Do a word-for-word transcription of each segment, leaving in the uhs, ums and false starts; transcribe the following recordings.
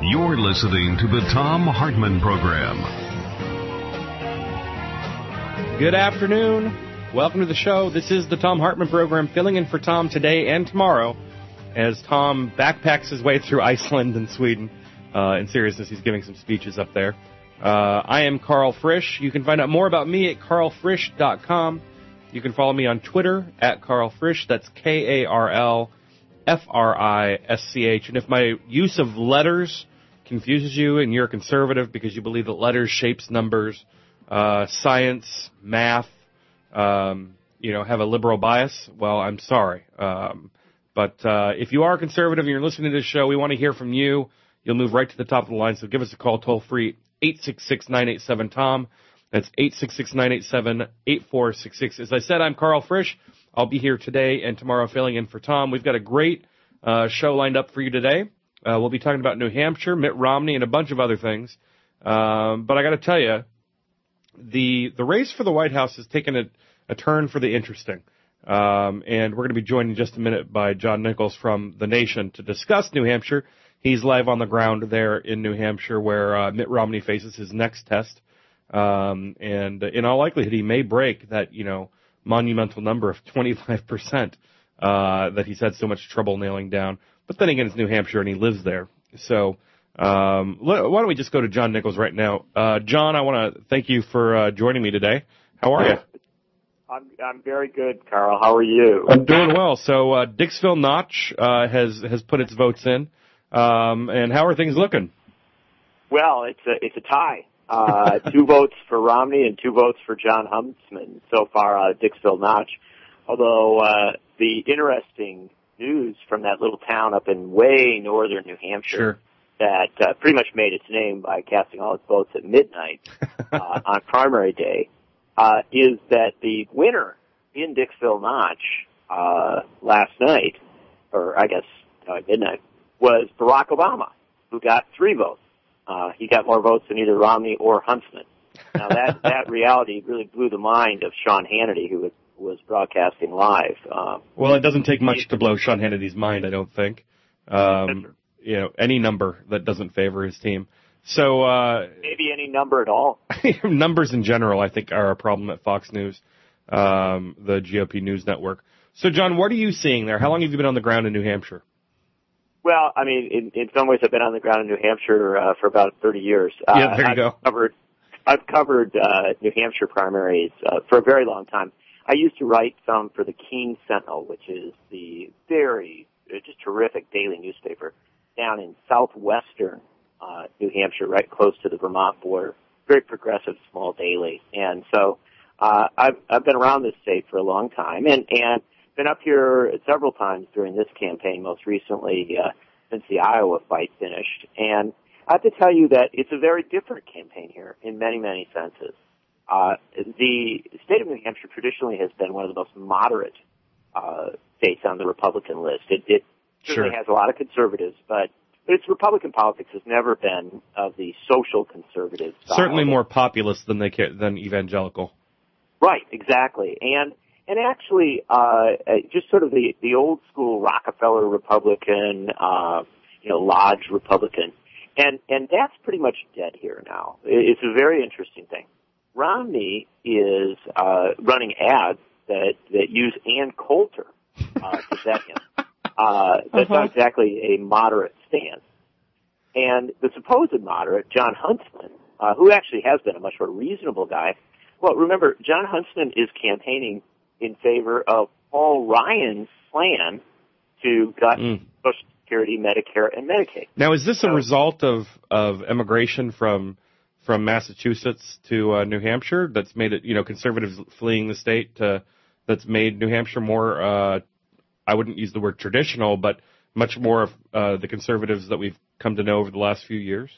You're listening to the Thom Hartmann Program. Good afternoon. Welcome to the show. This is the Thom Hartmann Program, filling in for Tom today and tomorrow as Tom backpacks his way through Iceland and Sweden. Uh, in seriousness, he's giving some speeches up there. Uh, I am Karl Frisch. You can find out more about me at karl frisch dot com. You can follow me on Twitter at Karl Frisch. That's K A R L F R I S C H. And if my use of letters confuses you and you're a conservative because you believe that letters, shapes, numbers, uh, science, math, um, you know, have a liberal bias, well, I'm sorry. Um, but uh, if you are a conservative and you're listening to this show, we want to hear from you. You'll move right to the top of the line, so give us a call toll-free, eight six six, nine eight seven, T O M. That's eight six six, nine eight seven, eight four six six. As I said, I'm Karl Frisch. I'll be here today and tomorrow filling in for Tom. We've got a great uh, show lined up for you today. Uh, we'll be talking about New Hampshire, Mitt Romney, and a bunch of other things. Um, but I got to tell you, the the race for the White House has taken a, a turn for the interesting. Um, and we're going to be joined in just a minute by John Nichols from The Nation to discuss New Hampshire. He's live on the ground there in New Hampshire where uh, Mitt Romney faces his next test. Um, and in all likelihood, he may break that, you know, monumental number of twenty-five percent uh, that he's had so much trouble nailing down. But then again, it's New Hampshire and he lives there. So um, why don't we just go to John Nichols right now? Uh, John, I want to thank you for uh, joining me today. How are you? I'm I'm very good, Karl. How are you? I'm doing well. So uh, Dixville Notch uh, has has put its votes in. Um, and how are things looking? Well, it's a it's a tie. Uh, two votes for Romney and two votes for Jon Huntsman so far out of Dixville Notch. Although uh, the interesting news from that little town up in way northern New Hampshire sure. that uh, pretty much made its name by casting all its votes at midnight uh, on primary day uh, is that the winner in Dixville Notch uh, last night, or I guess no, at midnight, was Barack Obama, who got three votes. Uh, he got more votes than either Romney or Huntsman. Now that that reality really blew the mind of Sean Hannity, who was, was broadcasting live. Um, well, it doesn't take much to blow Sean Hannity's mind, I don't think. Um, you know, any number that doesn't favor his team. So uh, maybe any number at all. Numbers in general, I think, are a problem at Fox News, um, the G O P news network. So, John, what are you seeing there? How long have you been on the ground in New Hampshire? Well, I mean, in, in some ways, I've been on the ground in New Hampshire uh, for about thirty years. Uh, yeah, there you I've go. Covered, I've covered uh, New Hampshire primaries uh, for a very long time. I used to write some for the Keene Sentinel, which is the very, just terrific daily newspaper down in southwestern uh, New Hampshire, right close to the Vermont border. Very progressive, small daily. And so uh, I've, I've been around this state for a long time, and, and been up here several times during this campaign, most recently uh, since the Iowa fight finished. And I have to tell you that it's a very different campaign here in many, many senses. Uh, the state of New Hampshire traditionally has been one of the most moderate uh, states on the Republican list. It, it certainly sure. has a lot of conservatives, but its Republican politics has never been of the social conservative style. Certainly more populist than they care, than evangelical. Right, exactly. And And actually, uh, just sort of the, the old school Rockefeller Republican, uh, you know, Lodge Republican. And, and that's pretty much dead here now. It's a very interesting thing. Romney is, uh, running ads that, that use Ann Coulter, uh, to vet him. Uh, that's uh-huh. not exactly a moderate stance. And the supposed moderate, Jon Huntsman, uh, who actually has been a much more reasonable guy. Well, remember, Jon Huntsman is campaigning in favor of Paul Ryan's plan to gut mm. Social Security, Medicare, and Medicaid. Now, is this so, a result of, of immigration from from Massachusetts to uh, New Hampshire that's made it, you know, conservatives fleeing the state to, that's made New Hampshire more, uh, I wouldn't use the word traditional, but much more of uh, the conservatives that we've come to know over the last few years?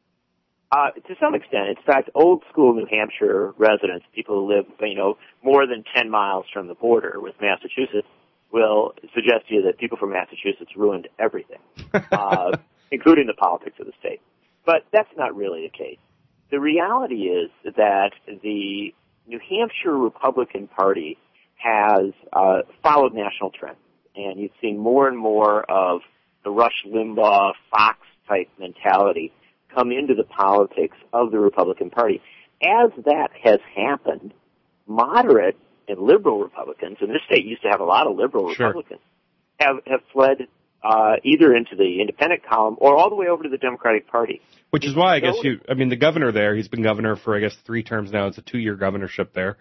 Uh, to some extent. In fact, old school New Hampshire residents, people who live, you know, more than ten miles from the border with Massachusetts, will suggest to you that people from Massachusetts ruined everything, uh, including the politics of the state. But that's not really the case. The reality is that the New Hampshire Republican Party has uh, followed national trends, and you've seen more and more of the Rush Limbaugh, Fox type mentality come into the politics of the Republican Party. As that has happened, moderate and liberal Republicans, and this state used to have a lot of liberal Sure. Republicans, have, have fled uh, either into the independent column or all the way over to the Democratic Party. Which is why I guess you, I mean, the governor there, he's been governor for, I guess, three terms now. It's a two-year governorship there.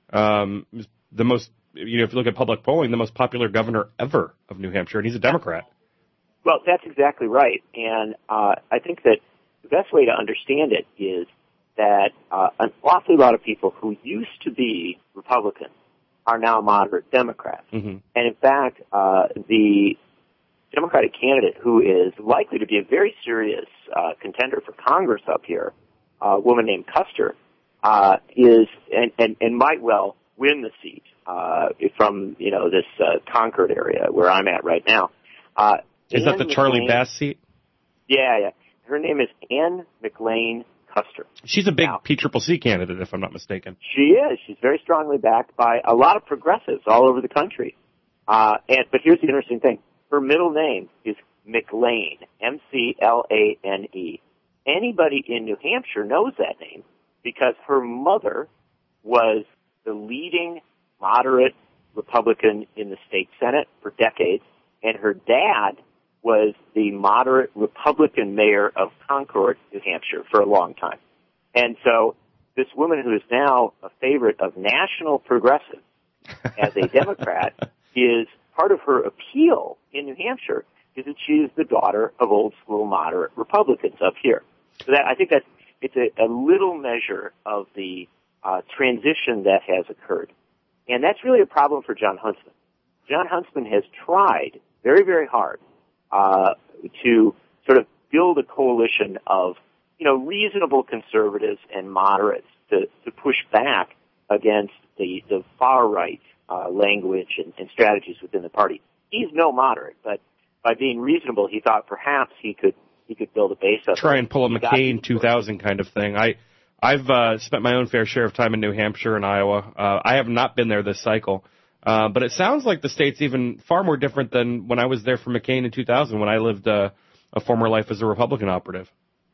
Um, the most, you know, if you look at public polling, the most popular governor ever of New Hampshire, and he's a Democrat. Well, that's exactly right. And uh, I think that the best way to understand it is that uh, an awfully lot of people who used to be Republicans are now moderate Democrats. Mm-hmm. And in fact, uh, the Democratic candidate who is likely to be a very serious uh, contender for Congress up here, a woman named Custer, uh, is and, and, and might well win the seat uh, from, you know, this uh, Concord area where I'm at right now. Uh, is that the Ann Charlie McLean, Bass seat? Yeah, yeah. Her name is Ann McLean Custer. She's a big Now, P C C C candidate, if I'm not mistaken. She is. She's very strongly backed by a lot of progressives all over the country. Uh, and but here's the interesting thing. Her middle name is McLane, M C L A N E. Anybody in New Hampshire knows that name because her mother was the leading moderate Republican in the state Senate for decades, and her dad was the moderate Republican mayor of Concord, New Hampshire, for a long time. And so this woman who is now a favorite of national progressives as a Democrat is part of her appeal in New Hampshire is that she is the daughter of old school moderate Republicans up here. So that I think that it's a, a little measure of the uh, transition that has occurred. And that's really a problem for Jon Huntsman. Jon Huntsman has tried very, very hard uh, to sort of build a coalition of, you know, reasonable conservatives and moderates to, to push back against the, the far-right uh, language and, and strategies within the party. He's no moderate, but by being reasonable, he thought perhaps he could he could build a base of Try it. and pull a He got- McCain two thousand kind of thing. I, I've uh, spent my own fair share of time in New Hampshire and Iowa. Uh, I have not been there this cycle. Uh, but it sounds like the state's even far more different than when I was there for McCain in two thousand, when I lived uh, a former life as a Republican operative.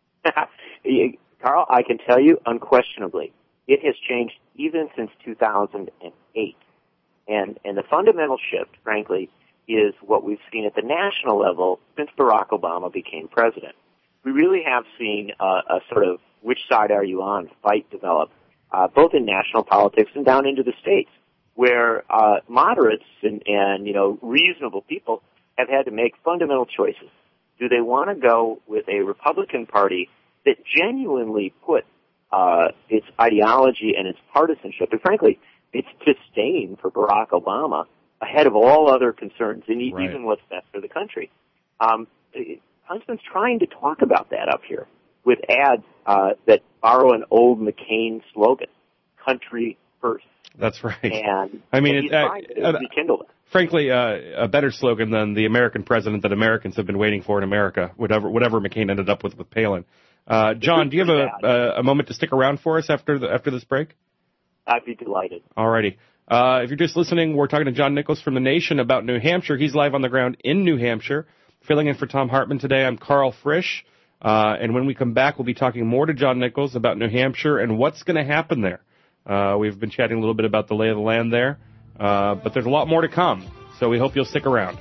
Carl, I can tell you unquestionably, it has changed even since two thousand eight. And, and the fundamental shift, frankly, is what we've seen at the national level since Barack Obama became president. We really have seen uh, a sort of which side are you on fight develop, uh, both in national politics and down into the states, where uh, moderates and, and, you know, reasonable people have had to make fundamental choices. Do they want to go with a Republican Party that genuinely put uh, its ideology and its partisanship, and frankly, its disdain for Barack Obama ahead of all other concerns, and e- Right. even what's best for the country? Um, Huntsman's trying to talk about that up here with ads uh, that borrow an old McCain slogan, country first. That's right. And, I mean, and he's it, uh, trying to uh, rekindle it. Frankly, uh, a better slogan than the American president that Americans have been waiting for in America, whatever whatever McCain ended up with with Palin. Uh, John, do you have a, a, a moment to stick around for us after the, after this break? I'd be delighted. Alrighty. Uh, if you're just listening, we're talking to John Nichols from The Nation about New Hampshire. He's live on the ground in New Hampshire. Filling in for Tom Hartman today, I'm Carl Frisch. Uh, and when we come back, we'll be talking more to John Nichols about New Hampshire and what's going to happen there. Uh, we've been chatting a little bit about the lay of the land there, uh, but there's a lot more to come, so we hope you'll stick around.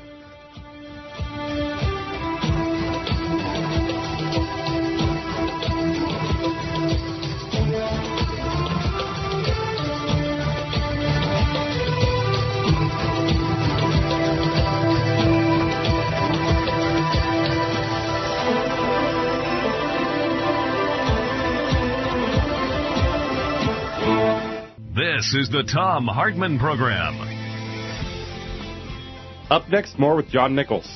This is the Tom Hartman Program. Up next, more with John Nichols.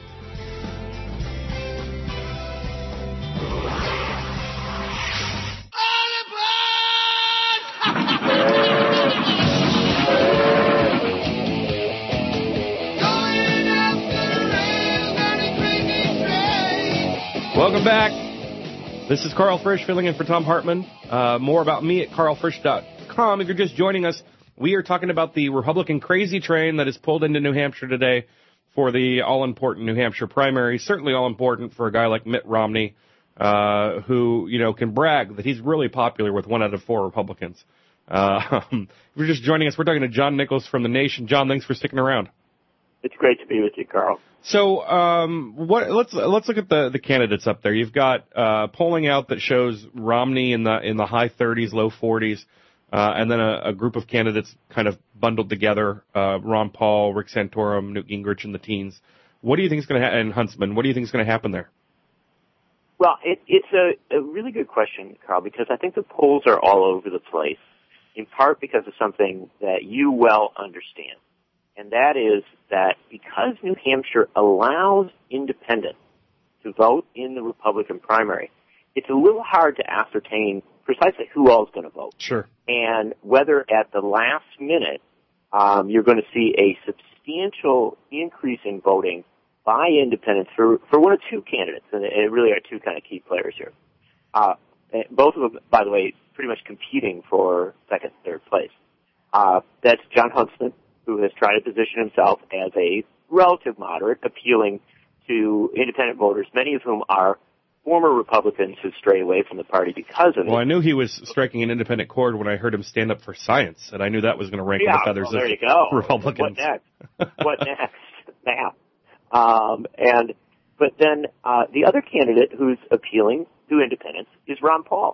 Welcome back. This is Carl Frisch filling in for Tom Hartman. Uh, more about me at carl frisch dot com. If you're just joining us, we are talking about the Republican crazy train that is pulled into New Hampshire today for the all-important New Hampshire primary, certainly all-important for a guy like Mitt Romney, uh, who, you know, can brag that he's really popular with one out of four Republicans. Uh, if you're just joining us, we're talking to John Nichols from The Nation. John, thanks for sticking around. It's great to be with you, Carl. So, um, what, let's let's look at the, the candidates up there. You've got uh, polling out that shows Romney in the in the high thirties, low forties, uh, and then a, a group of candidates kind of bundled together: uh, Ron Paul, Rick Santorum, Newt Gingrich in the teens. What do you think is going to happen? And Huntsman, what do you think is going to happen there? Well, it, it's a, a really good question, Carl, because I think the polls are all over the place, in part because of something that you well understand. And that is that because New Hampshire allows independents to vote in the Republican primary, it's a little hard to ascertain precisely who all is going to vote. Sure. And whether at the last minute um, you're going to see a substantial increase in voting by independents for, for one or two candidates. And it really are two kind of key players here. Uh, both of them, by the way, pretty much competing for second, third place. Uh, that's Jon Huntsman, who has tried to position himself as a relative moderate, appealing to independent voters, many of whom are former Republicans who stray away from the party because of it. Well, I knew he was striking an independent chord when I heard him stand up for science, and I knew that was going to rank yeah, in the feathers well, there of you go. Republicans. What next? What next? Now. Um, and, but then, uh, the other candidate who's appealing to independents is Ron Paul.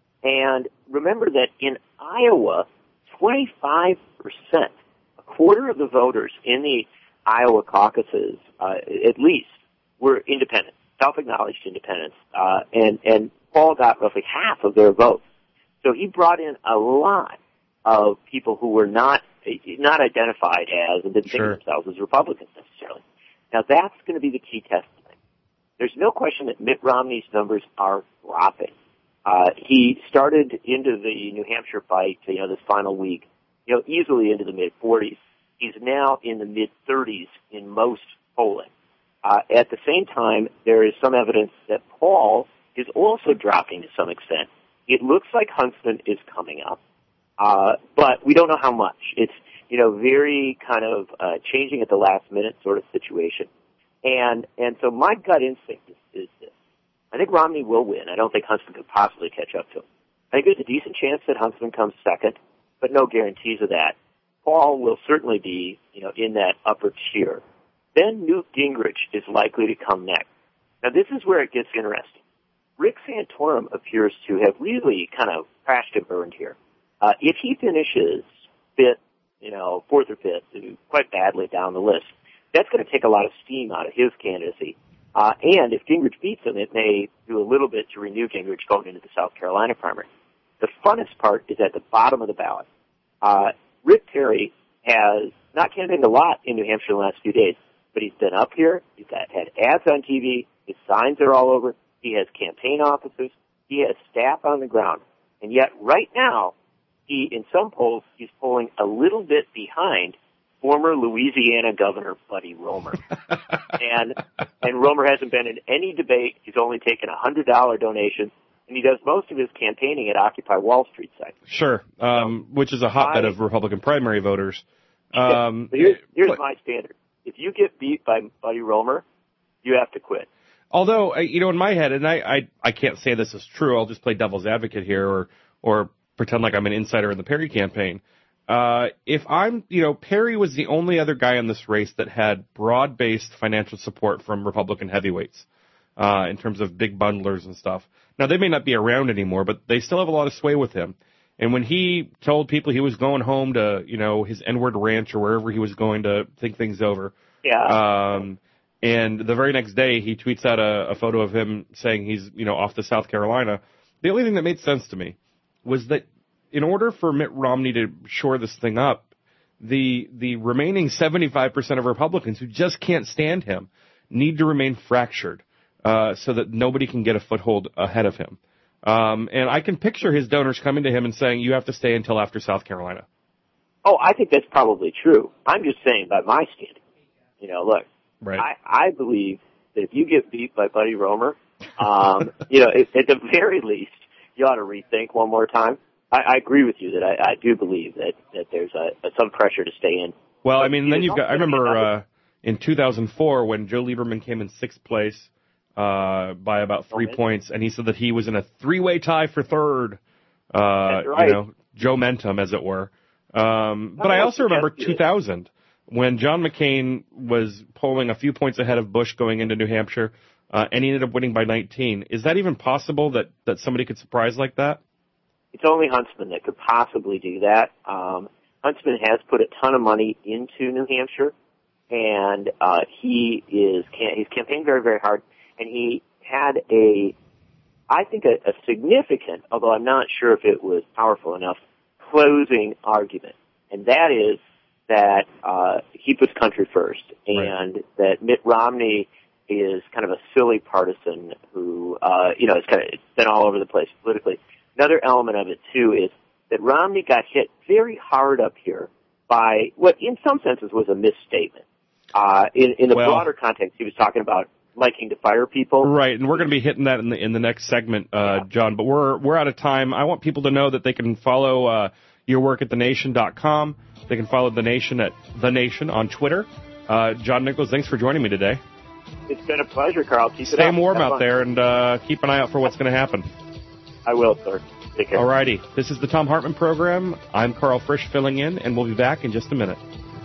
And remember that in Iowa, twenty-five percent, a quarter of the voters in the Iowa caucuses, uh, at least, were independents, self-acknowledged independents, uh, and, and Paul got roughly half of their votes. So he brought in a lot of people who were not, not identified as and didn't Sure. think of themselves as Republicans necessarily. Now that's going to be the key test tonight. There's no question that Mitt Romney's numbers are dropping. Uh, he started into the New Hampshire fight, you know, this final week, you know, easily into the mid forties. He's now in the mid thirties in most polling. Uh, at the same time, there is some evidence that Paul is also dropping to some extent. It looks like Huntsman is coming up, uh, but we don't know how much. It's, you know, very kind of uh, changing at the last minute sort of situation. And and so my gut instinct is, is this. I think Romney will win. I don't think Huntsman could possibly catch up to him. I think there's a decent chance that Huntsman comes second, but no guarantees of that. Paul will certainly be, you know, in that upper tier. Then Newt Gingrich is likely to come next. Now this is where it gets interesting. Rick Santorum appears to have really kind of crashed and burned here. Uh, if he finishes fifth, you know, fourth or fifth, quite badly down the list, that's going to take a lot of steam out of his candidacy. Uh, and if Gingrich beats him, it may do a little bit to renew Gingrich going into the South Carolina primary. The funnest part is at the bottom of the ballot. Uh, Rick Perry has not campaigned a lot in New Hampshire in the last few days, but he's been up here. He's got, had ads on T V. His signs are all over. He has campaign officers. He has staff on the ground. And yet right now, he, in some polls, he's polling a little bit behind former Louisiana Governor Buddy Roemer. and and Roemer hasn't been in any debate. He's only taken a one hundred dollars donation, and he does most of his campaigning at Occupy Wall Street site. Sure, um, which is a hotbed I, of Republican primary voters. Um, yeah, here's here's but, my standard. If you get beat by Buddy Roemer, you have to quit. Although, you know, in my head, and I, I, I can't say this is true, I'll just play devil's advocate here or, or pretend like I'm an insider in the Perry campaign. Uh, if I'm, you know, Perry was the only other guy in this race that had broad-based financial support from Republican heavyweights, uh, in terms of big bundlers and stuff. Now, they may not be around anymore, but they still have a lot of sway with him. And when he told people he was going home to, you know, his N-word ranch or wherever he was going to think things over. Yeah. Um, and the very next day he tweets out a, a photo of him saying he's, you know, off to South Carolina. The only thing that made sense to me was that in order for Mitt Romney to shore this thing up, the, the remaining seventy-five percent of Republicans who just can't stand him need to remain fractured, uh, so that nobody can get a foothold ahead of him. Um, and I can picture his donors coming to him and saying, you have to stay until after South Carolina. Oh, I think that's probably true. I'm just saying by my standing. You know, look, right. I, I believe that if you get beat by Buddy Roemer, um, you know, at, at the very least, you ought to rethink one more time. I, I agree with you that I, I do believe that, that there's a, a, some pressure to stay in. Well, but I mean, then you've got, I remember, uh, in two thousand four when Joe Lieberman came in sixth place uh, by about three oh, points, and he said that he was in a three-way tie for third. Uh, That's right. You know, Joe Mentum, as it were. Um, but I also remember two thousand when John McCain was polling a few points ahead of Bush going into New Hampshire, uh, and he ended up winning by nineteen. Is that even possible that, that somebody could surprise like that? It's only Huntsman that could possibly do that. Um, Huntsman has put a ton of money into New Hampshire, and uh, he is he's campaigned very, very hard, and he had a, I think, a, a significant, although I'm not sure if it was powerful enough, closing argument, and that is that uh, he puts country first, and right. that Mitt Romney is kind of a silly partisan who, uh, you know, it's kind of it's been all over the place politically. Another element of it, too, is that Romney got hit very hard up here by what, in some senses, was a misstatement. Uh, in, in the well, broader context, he was talking about liking to fire people. Right, and we're going to be hitting that in the in the next segment, uh, yeah. John. But we're we're out of time. I want people to know that they can follow uh, your work at the nation dot com. They can follow The Nation at The Nation on Twitter. Uh, John Nichols, thanks for joining me today. It's been a pleasure, Carl. Keep Stay it up. warm Have out fun. there, and uh, keep an eye out for what's going to happen. I will, sir. Take care. All righty. This is the Thom Hartmann Program. I'm Carl Frisch filling in, and we'll be back in just a minute.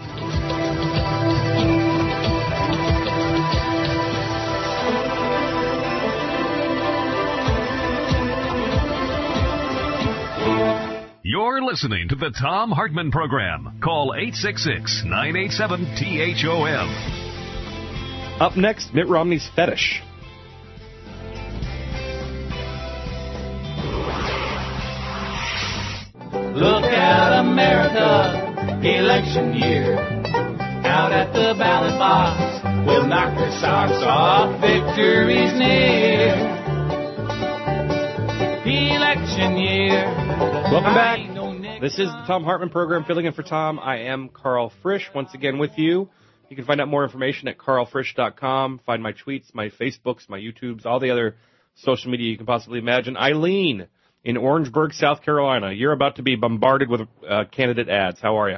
You're listening to the Thom Hartmann Program. Call eight six six, nine eight seven, T H O M. Up next, Mitt Romney's fetish. Look out, America, election year. Out at the ballot box, we'll knock their socks off, victory's near. Election year. Welcome back. This is the Thom Hartmann Program, filling in for Tom. I am Carl Frisch, once again with you. You can find out more information at carl frisch dot com. Find my tweets, my Facebooks, my YouTubes, all the other social media you can possibly imagine. Eileen in Orangeburg, South Carolina. You're about to be bombarded with uh, candidate ads. How are you?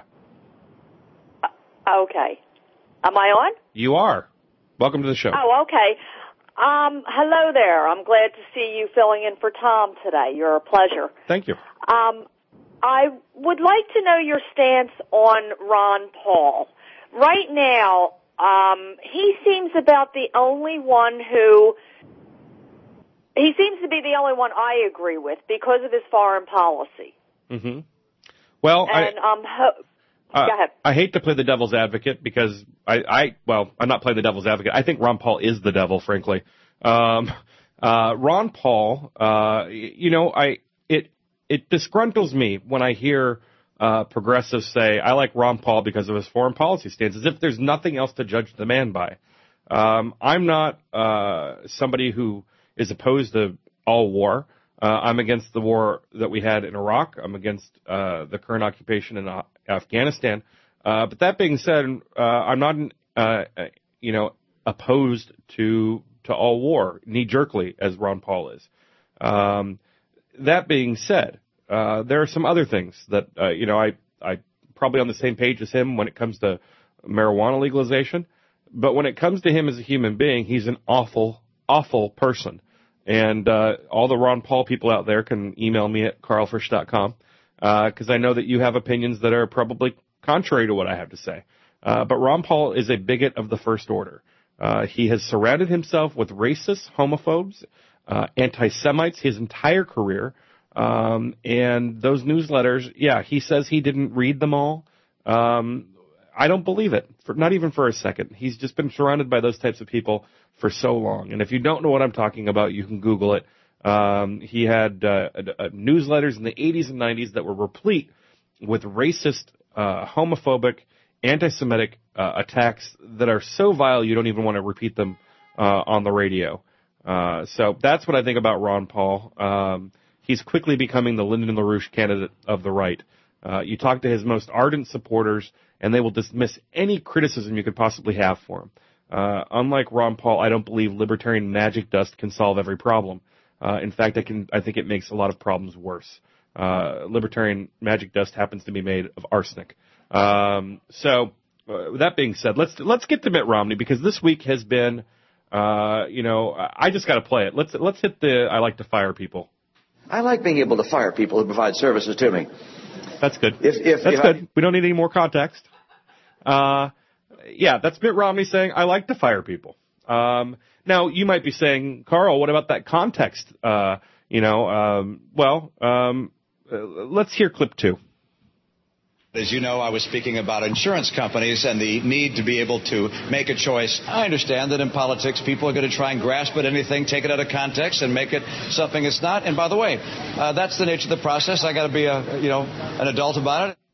Okay. Am I on? You are. Welcome to the show. Oh, okay. Um, hello there. I'm glad to see you filling in for Tom today. You're a pleasure. Thank you. Um, I would like to know your stance on Ron Paul. Right now, um, he seems about the only one who... He seems to be the only one I agree with because of his foreign policy. Mm-hmm. Well, and, I, um, ho- uh, go ahead. I hate to play the devil's advocate because I, I, well, I'm not playing the devil's advocate. I think Ron Paul is the devil, frankly. Um, uh, Ron Paul, uh, you know, I, it, it disgruntles me when I hear uh, progressives say, I like Ron Paul because of his foreign policy stance, as if there's nothing else to judge the man by. Um, I'm not uh, somebody who is opposed to all war. Uh, I'm against the war that we had in Iraq. I'm against uh, the current occupation in uh, Afghanistan. Uh, but that being said, uh, I'm not, uh, you know, opposed to to all war, knee-jerkly, as Ron Paul is. Um, that being said, uh, there are some other things that, uh, you know, I I probably on the same page as him when it comes to marijuana legalization. But when it comes to him as a human being, he's an awful awful person. And uh, all the Ron Paul people out there can email me at carl frisch dot com because uh, I know that you have opinions that are probably contrary to what I have to say. Uh, but Ron Paul is a bigot of the first order. Uh, he has surrounded himself with racists, homophobes, uh, anti-Semites his entire career. Um, and those newsletters, yeah, he says he didn't read them all. Um, I don't believe it, for, not even for a second. He's just been surrounded by those types of people for so long. And if you don't know what I'm talking about, you can Google it. Um, he had uh, uh, newsletters in the eighties and nineties that were replete with racist, uh, homophobic, anti-Semitic uh, attacks that are so vile you don't even want to repeat them uh, on the radio. Uh, so that's what I think about Ron Paul. Um, he's quickly becoming the Lyndon LaRouche candidate of the right. Uh, you talk to his most ardent supporters, and they will dismiss any criticism you could possibly have for him. Uh, unlike Ron Paul, I don't believe libertarian magic dust can solve every problem. Uh, in fact, I can. I think it makes a lot of problems worse. Uh, libertarian magic dust happens to be made of arsenic. Um, so uh, with that being said, let's let's get to Mitt Romney, because this week has been, uh, you know, I just got to play it. Let's let's hit the I like to fire people. I like being able to fire people who provide services to me. That's good. If, if, that's if good. I, we don't need any more context. Uh, yeah, that's Mitt Romney saying I like to fire people. Um, now you might be saying, Carl, what about that context? Uh, you know, um, well, um, uh, let's hear clip two. As you know, I was speaking about insurance companies and the need to be able to make a choice. I understand that in politics, people are going to try and grasp at anything, take it out of context, and make it something it's not. And by the way, uh, that's the nature of the process. I got to be a, you know, an adult about it.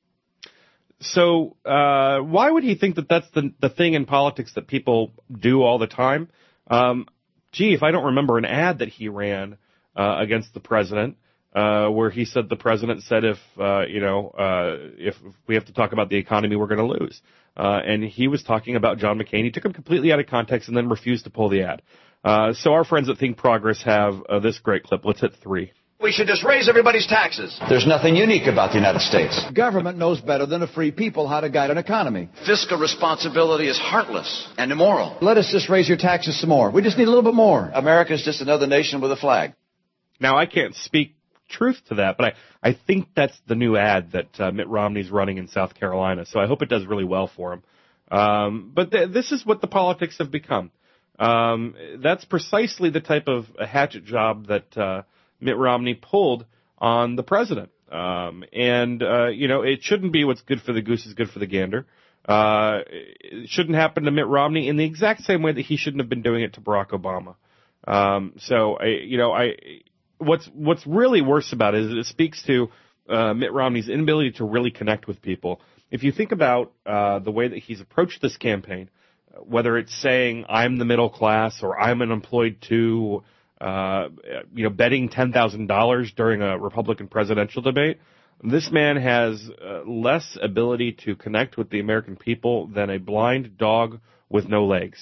So, uh, why would he think that that's the the thing in politics that people do all the time? Um, gee, if I don't remember an ad that he ran uh, against the president. Uh, where he said the president said if, uh, you know, uh, if we have to talk about the economy, we're going to lose. Uh, and he was talking about John McCain. He took him completely out of context and then refused to pull the ad. Uh, so our friends at Think Progress have uh, this great clip. Let's hit three. We should just raise everybody's taxes. There's nothing unique about the United States. Government knows better than a free people how to guide an economy. Fiscal responsibility is heartless and immoral. Let us just raise your taxes some more. We just need a little bit more. America's just another nation with a flag. Now, I can't speak truth to that, but I, I think that's the new ad that uh, Mitt Romney's running in South Carolina, so I hope it does really well for him. Um, but th- this is what the politics have become. Um, that's precisely the type of a hatchet job that uh, Mitt Romney pulled on the president. Um, and, uh, you know, it shouldn't be what's good for the goose is good for the gander. Uh, it shouldn't happen to Mitt Romney in the exact same way that he shouldn't have been doing it to Barack Obama. Um, so, I, you know, I... What's what's really worse about it is it speaks to uh, Mitt Romney's inability to really connect with people. If you think about uh, the way that he's approached this campaign, whether it's saying I'm the middle class or I'm unemployed too, uh, you know, betting ten thousand dollars during a Republican presidential debate, this man has uh, less ability to connect with the American people than a blind dog with no legs.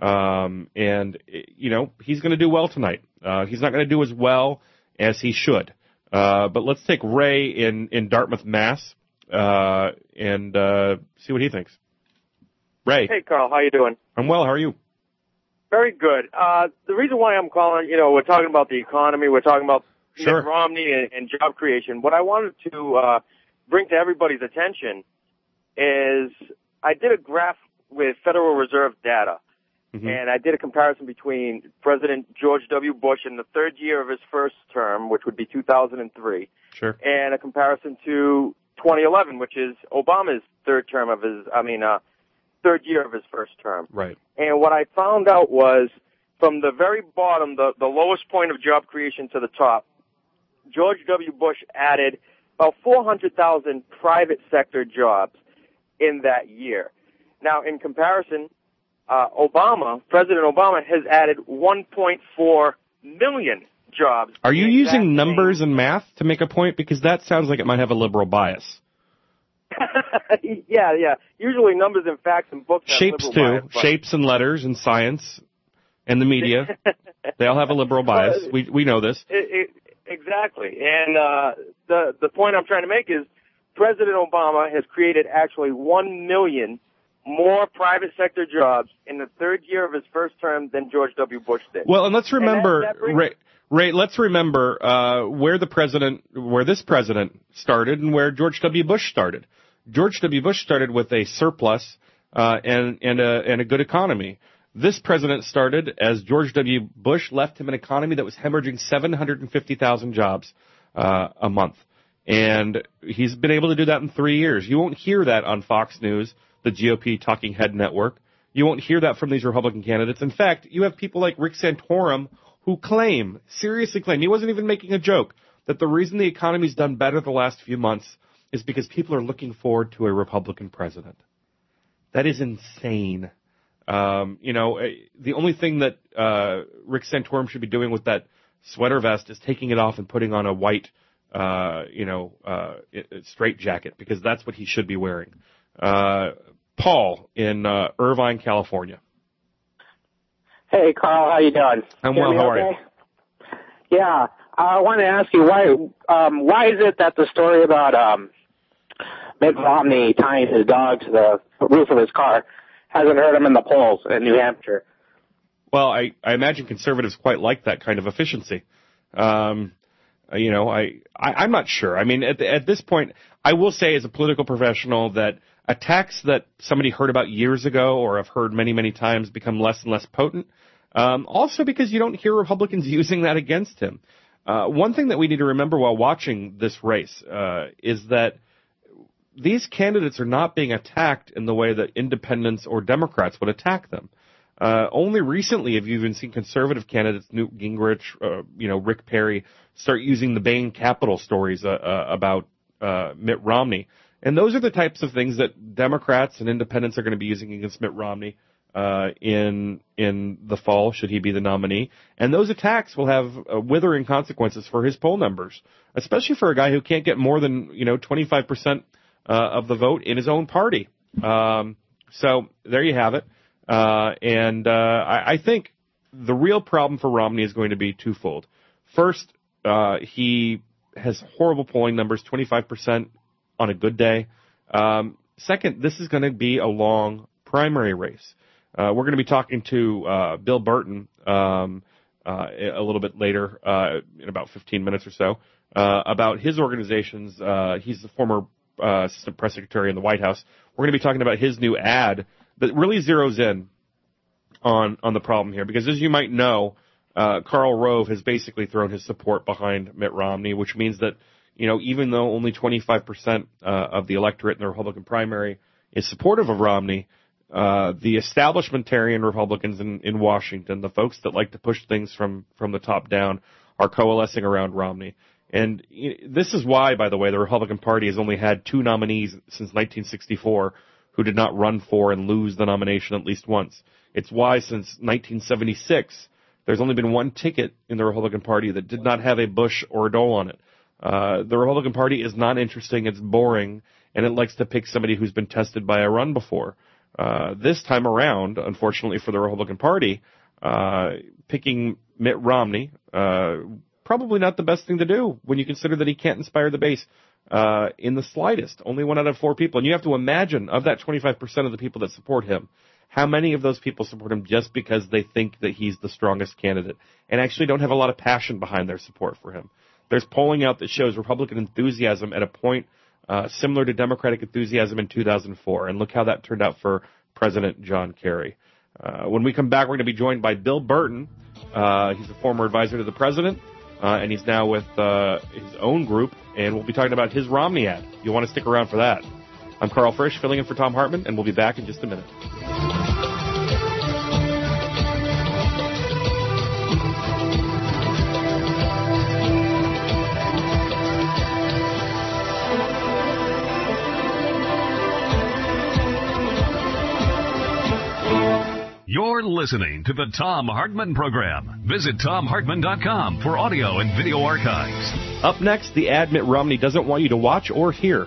Um, and, you know, he's going to do well tonight. Uh, he's not going to do as well as he should. Uh, but let's take Ray in, in Dartmouth, Mass, uh, and, uh, see what he thinks. Ray. Hey, Carl. How you doing? I'm well. How are you? Very good. Uh, the reason why I'm calling, you know, we're talking about the economy. We're talking about sure. Mitt Romney and, and job creation. What I wanted to, uh, bring to everybody's attention is I did a graph with Federal Reserve data. Mm-hmm. And I did a comparison between President George W. Bush in the third year of his first term, which would be two thousand three, sure, and a comparison to twenty eleven, which is Obama's third term of his, I mean, uh, third year of his first term. Right. And what I found out was from the very bottom, the, the lowest point of job creation to the top, George W. Bush added about four hundred thousand private sector jobs in that year. Now, in comparison, Uh, Obama, President Obama, has added one point four million jobs. Are you using numbers same... and math to make a point? Because that sounds like it might have a liberal bias. yeah, yeah. Usually numbers and facts and books have Shapes liberal too. bias, but... Shapes and letters and science and the media. They all have a liberal bias. We we know this. It, it, exactly. And uh, the the point I'm trying to make is President Obama has created actually one million more private sector jobs in the third year of his first term than George W. Bush did. Well, and let's remember, and that, that brings... Ray, Ray, let's remember uh, where the president, where this president started and where George W. Bush started. George W. Bush started with a surplus uh, and and a and a good economy. This president started as George W. Bush left him an economy that was hemorrhaging seven hundred fifty thousand jobs uh, a month, and he's been able to do that in three years. You won't hear that on Fox News, the G O P Talking Head Network. You won't hear that from these Republican candidates. In fact, you have people like Rick Santorum who claim, seriously claim, he wasn't even making a joke, that the reason the economy's done better the last few months is because people are looking forward to a Republican president. That is insane. Um, you know, the only thing that uh, Rick Santorum should be doing with that sweater vest is taking it off and putting on a white, uh, you know, uh, straight jacket, because that's what he should be wearing. Uh, Paul in uh, Irvine, California. Hey, Carl, how you doing? I'm well. How are you? Yeah, I want to ask you why. Um, why is it that the story about um, Mitt Romney tying his dog to the roof of his car hasn't hurt him in the polls in New Hampshire. Well, I, I imagine conservatives quite like that kind of efficiency. Um, you know, I, I, I'm not sure. I mean, at, the, at this point, I will say as a political professional that attacks that somebody heard about years ago or have heard many, many times become less and less potent. Um, also because you don't hear Republicans using that against him. Uh, one thing that we need to remember while watching this race uh, is that these candidates are not being attacked in the way that independents or Democrats would attack them. Uh, only recently have you even seen conservative candidates, Newt Gingrich, uh, you know, Rick Perry, start using the Bain Capital stories uh, uh, about uh, Mitt Romney. And those are the types of things that Democrats and independents are going to be using against Mitt Romney uh, in in the fall, should he be the nominee. And those attacks will have uh, withering consequences for his poll numbers, especially for a guy who can't get more than, you know, twenty-five percent uh, of the vote in his own party. Um, so there you have it. Uh, and uh, I, I think the real problem for Romney is going to be twofold. First, uh, he has horrible polling numbers, twenty-five percent on a good day. Um, second, this is going to be a long primary race. Uh, we're going to be talking to uh, Bill Burton um, uh, a little bit later, uh, in about fifteen minutes or so, uh, about his organizations. Uh, he's the former uh, assistant press secretary in the White House. We're going to be talking about his new ad that really zeroes in on on the problem here, because as you might know, uh, Karl Rove has basically thrown his support behind Mitt Romney, which means that, you know, even though only twenty-five percent uh, of the electorate in the Republican primary is supportive of Romney, uh, the establishmentarian Republicans in, in Washington, the folks that like to push things from, from the top down, are coalescing around Romney. And this is why, by the way, the Republican Party has only had two nominees since nineteen sixty-four who did not run for and lose the nomination at least once. It's why since nineteen seventy-six, there's only been one ticket in the Republican Party that did not have a Bush or a Dole on it. Uh, the Republican Party is not interesting, it's boring, and it likes to pick somebody who's been tested by a run before. Uh, this time around, unfortunately for the Republican Party, uh, picking Mitt Romney, uh, probably not the best thing to do when you consider that he can't inspire the base uh, in the slightest. Only one out of four people. And you have to imagine, of that twenty-five percent of the people that support him, how many of those people support him just because they think that he's the strongest candidate and actually don't have a lot of passion behind their support for him. There's polling out that shows Republican enthusiasm at a point uh, similar to Democratic enthusiasm in two thousand four. And look how that turned out for President John Kerry. Uh, when we come back, we're going to be joined by Bill Burton. Uh, he's a former advisor to the president, uh, and he's now with uh, his own group, and we'll be talking about his Romney ad. You'll want to stick around for that. I'm Carl Frisch, filling in for Tom Hartman, and we'll be back in just a minute. You're listening to the Tom Hartman Program. Visit tom hartman dot com for audio and video archives. Up next, the ad Mitt Romney doesn't want you to watch or hear.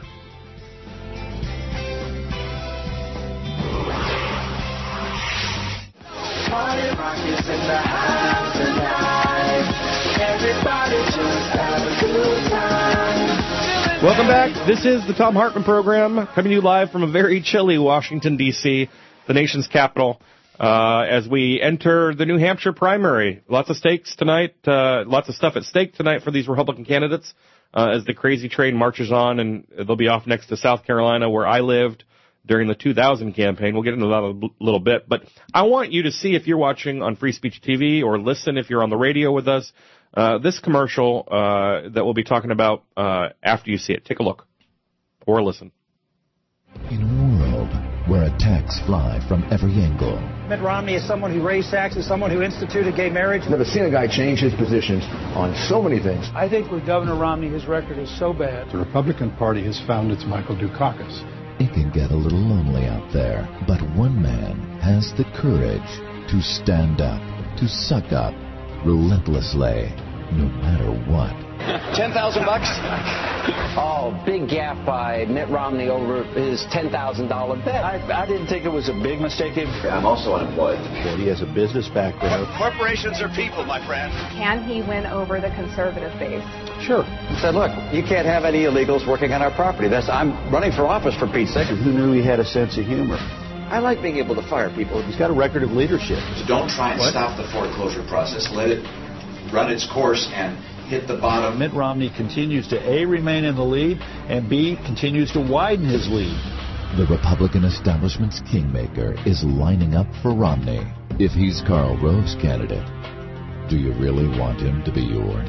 Party rock is in the house tonight. Everybody just have a good time. Welcome back. This is the Tom Hartman Program, coming to you live from a very chilly Washington, D C, the nation's capital. Uh, as we enter the New Hampshire primary. Lots of stakes tonight, uh, lots of stuff at stake tonight for these Republican candidates, uh, as the crazy train marches on, and they'll be off next to South Carolina, where I lived during the two thousand campaign. We'll get into that a little bit, but I want you to see, if you're watching on Free Speech T V, or listen if you're on the radio with us, uh, this commercial, uh, that we'll be talking about, uh, after you see it. Take a look. Or listen. In a world where attacks fly from every angle, Mitt Romney is someone who raised taxes, someone who instituted gay marriage. Never seen a guy change his positions on so many things. I think with Governor Romney, his record is so bad. The Republican Party has found its Michael Dukakis. It can get a little lonely out there, but one man has the courage to stand up, to suck up relentlessly, no matter what. ten thousand bucks? Oh, big gaffe by Mitt Romney over his ten thousand dollars bet. I, I didn't think it was a big mistake. I'm also unemployed. Well, he has a business background. Corporations are people, my friend. Can he win over the conservative base? Sure. He said, look, you can't have any illegals working on our property. That's I'm running for office, for Pete's sake. Who knew he had a sense of humor? I like being able to fire people. He's got a record of leadership. So don't try and What? stop the foreclosure process. Let it run its course and hit the bottom. Mitt Romney continues to A, remain in the lead, and B, continues to widen his lead. The Republican establishment's kingmaker is lining up for Romney. If he's Karl Rove's candidate, do you really want him to be yours?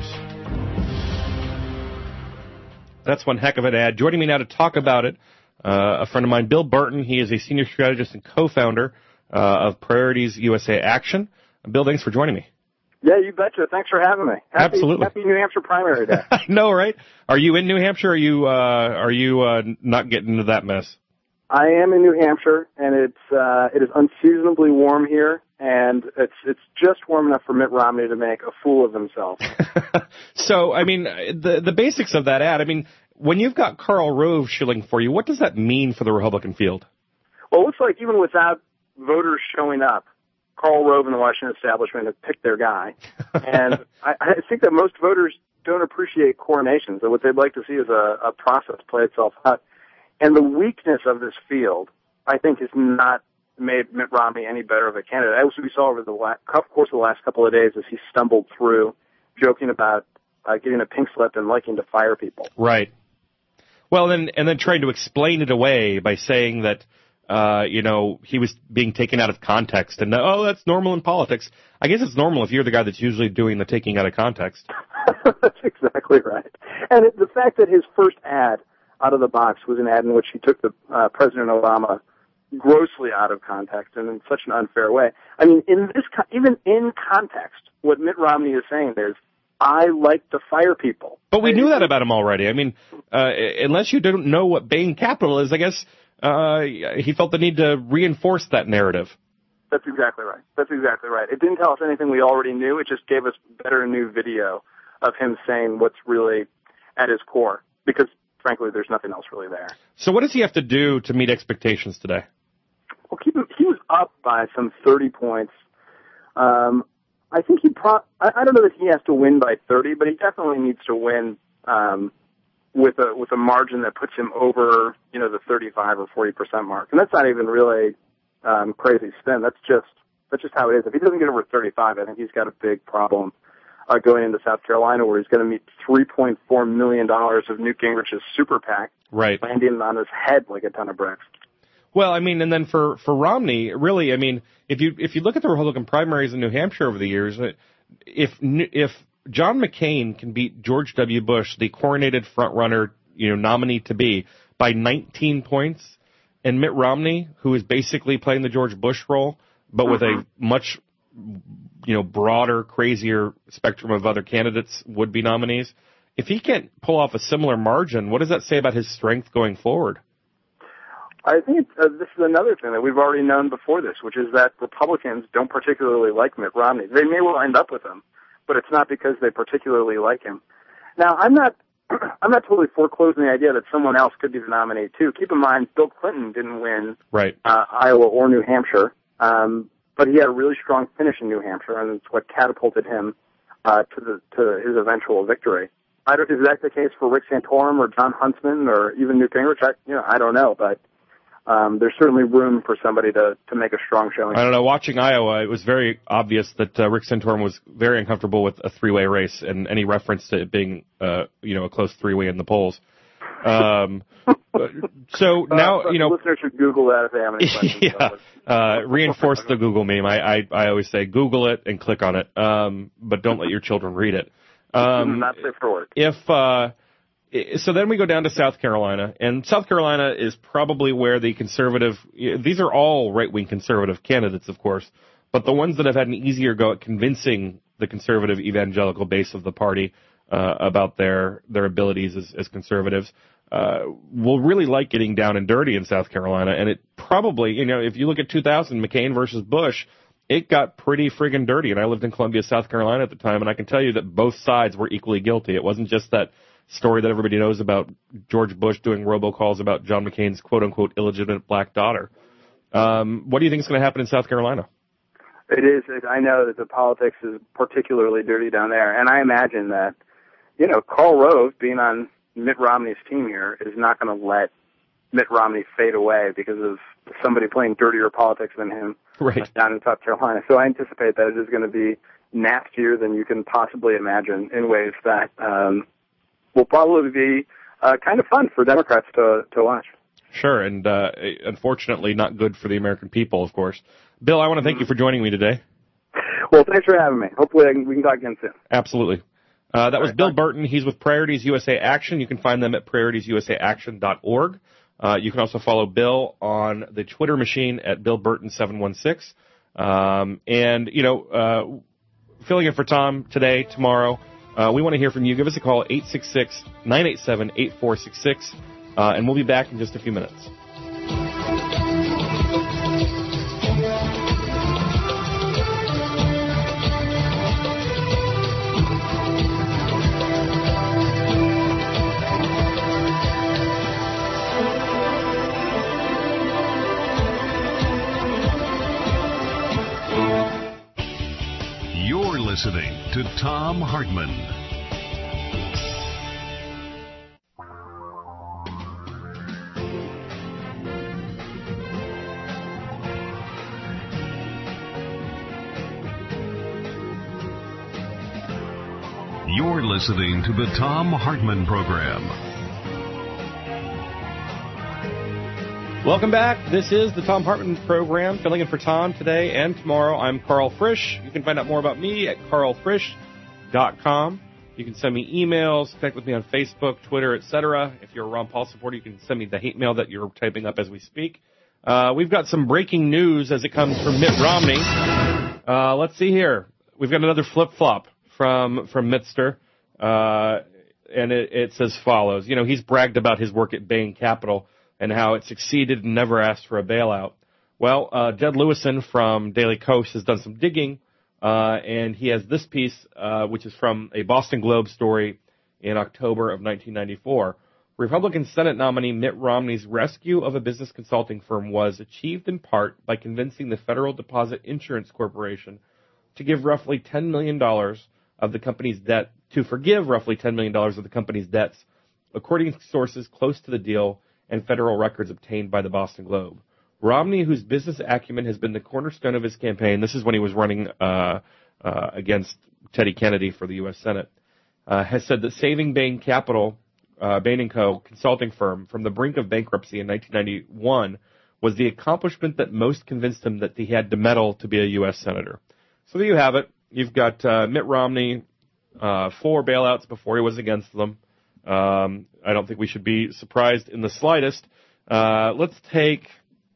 That's one heck of an ad. Joining me now to talk about it, uh, a friend of mine, Bill Burton. He is a senior strategist and co-founder uh, of Priorities U S A Action. Bill, thanks for joining me. Yeah, you betcha. Thanks for having me. Happy, Absolutely. Happy New Hampshire primary day. I know, right? Are you in New Hampshire? Or are you uh, are you uh, not getting into that mess? I am in New Hampshire, and it's uh, it is unseasonably warm here, and it's it's just warm enough for Mitt Romney to make a fool of himself. So, I mean, the the basics of that ad. I mean, when you've got Karl Rove shilling for you, what does that mean for the Republican field? Well, it looks like even without voters showing up, Karl Rove and the Washington establishment have picked their guy. And I, I think that most voters don't appreciate coronations. That what they'd like to see is a, a process play itself out. And the weakness of this field, I think, has not made Mitt Romney any better of a candidate. As we saw over the last, course of the last couple of days as he stumbled through, joking about uh, getting a pink slip and liking to fire people. Right. Well, then, and then trying to explain it away by saying that, uh, you know, he was being taken out of context. And, oh, that's normal in politics. I guess it's normal if you're the guy that's usually doing the taking out of context. That's exactly right. And it, the fact that his first ad out of the box was an ad in which he took the uh, President Obama grossly out of context and in such an unfair way. I mean, in this, even in context, what Mitt Romney is saying there is, I like to fire people. But we knew that about him already. I mean, uh, unless you don't know what Bain Capital is, I guess uh, he felt the need to reinforce that narrative. That's exactly right. That's exactly right. It didn't tell us anything we already knew. It just gave us better new video of him saying what's really at his core. Because, frankly, there's nothing else really there. So what does he have to do to meet expectations today? Well, keep him, he was up by some thirty points. Um, I think he pro- I, I don't know that he has to win by thirty, but he definitely needs to win um, with a with a margin that puts him over, you know, the thirty-five or forty percent mark. And that's not even really um, crazy spin. That's just that's just how it is. If he doesn't get over thirty-five, I think he's got a big problem uh, going into South Carolina, where he's going to meet three point four million dollars of Newt Gingrich's super PAC, right, landing on his head like a ton of bricks. Well, I mean, and then for, for Romney, really, I mean, if you if you look at the Republican primaries in New Hampshire over the years, if if John McCain can beat George W. Bush, the coronated frontrunner, you know, nominee to be, by nineteen points, and Mitt Romney, who is basically playing the George Bush role, but with a much, you know, broader, crazier spectrum of other candidates, would-be nominees, if he can't pull off a similar margin, what does that say about his strength going forward? I think uh, this is another thing that we've already known before this, which is that Republicans don't particularly like Mitt Romney. They may well end up with him, but it's not because they particularly like him. Now, I'm not, I'm not totally foreclosing the idea that someone else could be the nominee too. Keep in mind, Bill Clinton didn't win right. uh, Iowa or New Hampshire, um, but he had a really strong finish in New Hampshire, and it's what catapulted him uh, to the to his eventual victory. I don't, is that the case for Rick Santorum or John Huntsman or even Newt Gingrich? I, you know, I don't know, but. Um, there's certainly room for somebody to, to make a strong showing. I don't know. Watching Iowa, it was very obvious that uh, Rick Santorum was very uncomfortable with a three-way race and any reference to it being, uh, you know, a close three-way in the polls. Um, so now, uh, you know, listeners should Google that if they have any questions. Yeah, uh, reinforce the Google meme. I, I I always say Google it and click on it, um, but don't let your children read it. Um, Not safe for work. If uh, So then we go down to South Carolina, and South Carolina is probably where the conservative, these are all right-wing conservative candidates, of course, but the ones that have had an easier go at convincing the conservative evangelical base of the party uh, about their their abilities as, as conservatives uh, will really like getting down and dirty in South Carolina. And it probably, you know, if you look at two thousand, McCain versus Bush, it got pretty friggin' dirty. And I lived in Columbia, South Carolina at the time, and I can tell you that both sides were equally guilty. It wasn't just that story that everybody knows about George Bush doing robocalls about John McCain's quote-unquote illegitimate black daughter. Um, what do you think is going to happen in South Carolina? It is. I know that the politics is particularly dirty down there, and I imagine that, you know, Karl Rove being on Mitt Romney's team here is not going to let Mitt Romney fade away because of somebody playing dirtier politics than him right. down in South Carolina. So I anticipate that it is going to be nastier than you can possibly imagine in ways that um, will probably be uh, kind of fun for Democrats to to watch. Sure, and uh, unfortunately not good for the American people, of course. Bill, I want to thank you for joining me today. Well, thanks for having me. Hopefully I can, we can talk again soon. Absolutely. Uh, that was Bill Burton. He's with Priorities U S A Action. You can find them at priorities u s a action dot org. Uh, you can also follow Bill on the Twitter machine at Bill Burton seven one six. Um, and, you know, uh, filling in for Tom today, tomorrow, uh, we want to hear from you. Give us a call, eight six six, nine eight seven, eight four six six, uh, and we'll be back in just a few minutes. Listening to Thom Hartmann. You're listening to the Thom Hartmann Program. Welcome back. This is the Thom Hartmann Program, filling in for Tom today and tomorrow. I'm Carl Frisch. You can find out more about me at carl frisch dot com. You can send me emails, connect with me on Facebook, Twitter, et cetera. If you're a Ron Paul supporter, you can send me the hate mail that you're typing up as we speak. Uh, we've got some breaking news as it comes from Mitt Romney. Uh, let's see here. We've got another flip-flop from, from Mittster. Uh, and it, it says follows. You know, he's bragged about his work at Bain Capital and how it succeeded and never asked for a bailout. Well, uh, Jed Lewison from Daily Kos has done some digging, uh, and he has this piece, uh, which is from a Boston Globe story in October of nineteen ninety-four. Republican Senate nominee Mitt Romney's rescue of a business consulting firm was achieved in part by convincing the Federal Deposit Insurance Corporation to give roughly ten million dollars of the company's debt, to forgive roughly ten million dollars of the company's debts, according to sources close to the deal and federal records obtained by the Boston Globe. Romney, whose business acumen has been the cornerstone of his campaign, this is when he was running uh, uh, against Teddy Kennedy for the U S Senate, uh, has said that saving Bain Capital, uh, Bain and Co. consulting firm from the brink of bankruptcy in nineteen ninety-one was the accomplishment that most convinced him that he had to meddle to be a U S Senator. So there you have it. You've got uh, Mitt Romney uh, for bailouts before he was against them. Um, I don't think we should be surprised in the slightest. Uh, let's take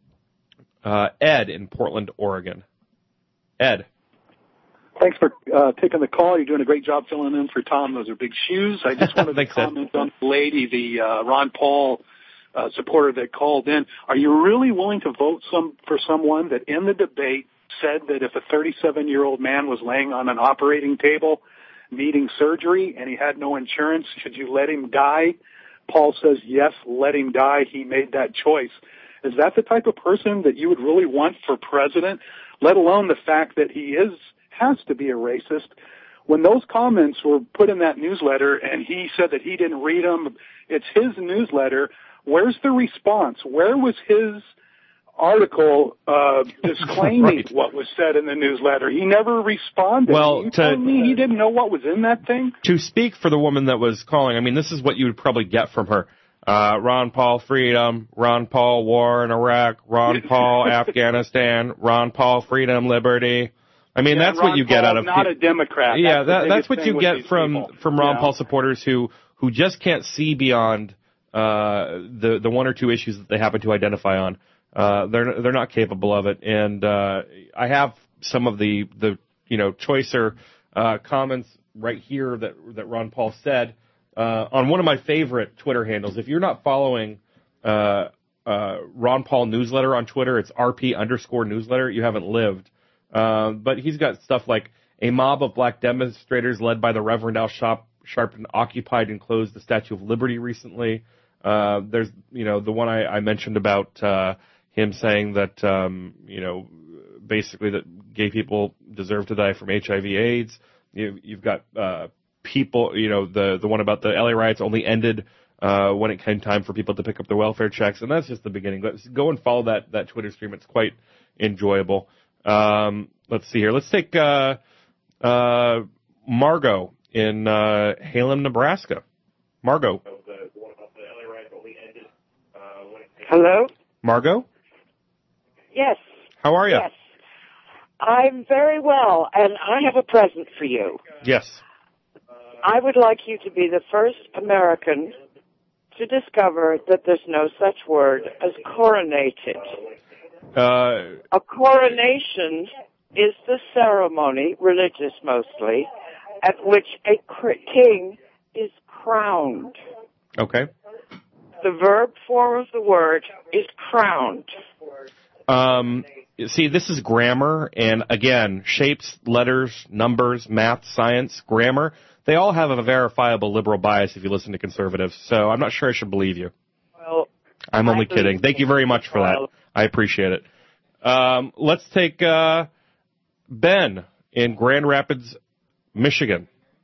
uh, Ed in Portland, Oregon. Ed. Thanks for uh, taking the call. You're doing a great job filling in for Tom. Those are big shoes. I just wanted to comment Ed. on the lady, the uh, Ron Paul uh, supporter that called in. Are you really willing to vote some for someone that in the debate said that if a thirty-seven-year-old man was laying on an operating table needing surgery and he had no insurance, should you let him die? Paul says, yes, let him die. He made that choice. Is that the type of person that you would really want for president, let alone the fact that he is has to be a racist? When those comments were put in that newsletter and he said that he didn't read them, it's his newsletter. Where's the response? Where was his article uh disclaiming right. what was said in the newsletter? He never responded. Well, you to, told me he didn't know what was in that thing? To speak for the woman that was calling, I mean, this is what you would probably get from her. Uh, Ron Paul freedom, Ron Paul war in Iraq, Ron Paul Afghanistan, Ron Paul freedom, liberty. I mean, yeah, that's Ron what you Paul get out of not a Democrat. Yeah, that's, that, that's what you get from people. from Ron yeah. Paul supporters who who just can't see beyond uh the the one or two issues that they happen to identify on. Uh, they're they're not capable of it, and uh, I have some of the the you know choicer uh, comments right here that that Ron Paul said uh, on one of my favorite Twitter handles. If you're not following uh, uh, Ron Paul newsletter on Twitter, it's R P underscore newsletter. You haven't lived. Uh, but he's got stuff like a mob of black demonstrators led by the Reverend Al Sharpton occupied and closed the Statue of Liberty recently. Uh, there's, you know, the one I, I mentioned about uh, him saying that, um, you know, basically that gay people deserve to die from H I V AIDS. You, you've got uh, people, you know, the the one about the L A riots only ended uh, when it came time for people to pick up their welfare checks, and that's just the beginning. Let's go and follow that that Twitter stream. It's quite enjoyable. Um, let's see here. Let's take uh, uh, Margot in uh, Halem, Nebraska. Margot. Hello? Margot? Yes. How are you? Yes. I'm very well, and I have a present for you. Yes. I would like you to be the first American to discover that there's no such word as coronated. Uh, a coronation is the ceremony, religious mostly, at which a king is crowned. Okay. The verb form of the word is crowned. Um, see, this is grammar, and again, shapes, letters, numbers, math, science, grammar, they all have a verifiable liberal bias if you listen to conservatives, so I'm not sure I should believe you. Well, I'm only I kidding. Thank you very much for that. I appreciate it. Um, let's take uh, Ben in Grand Rapids, Michigan.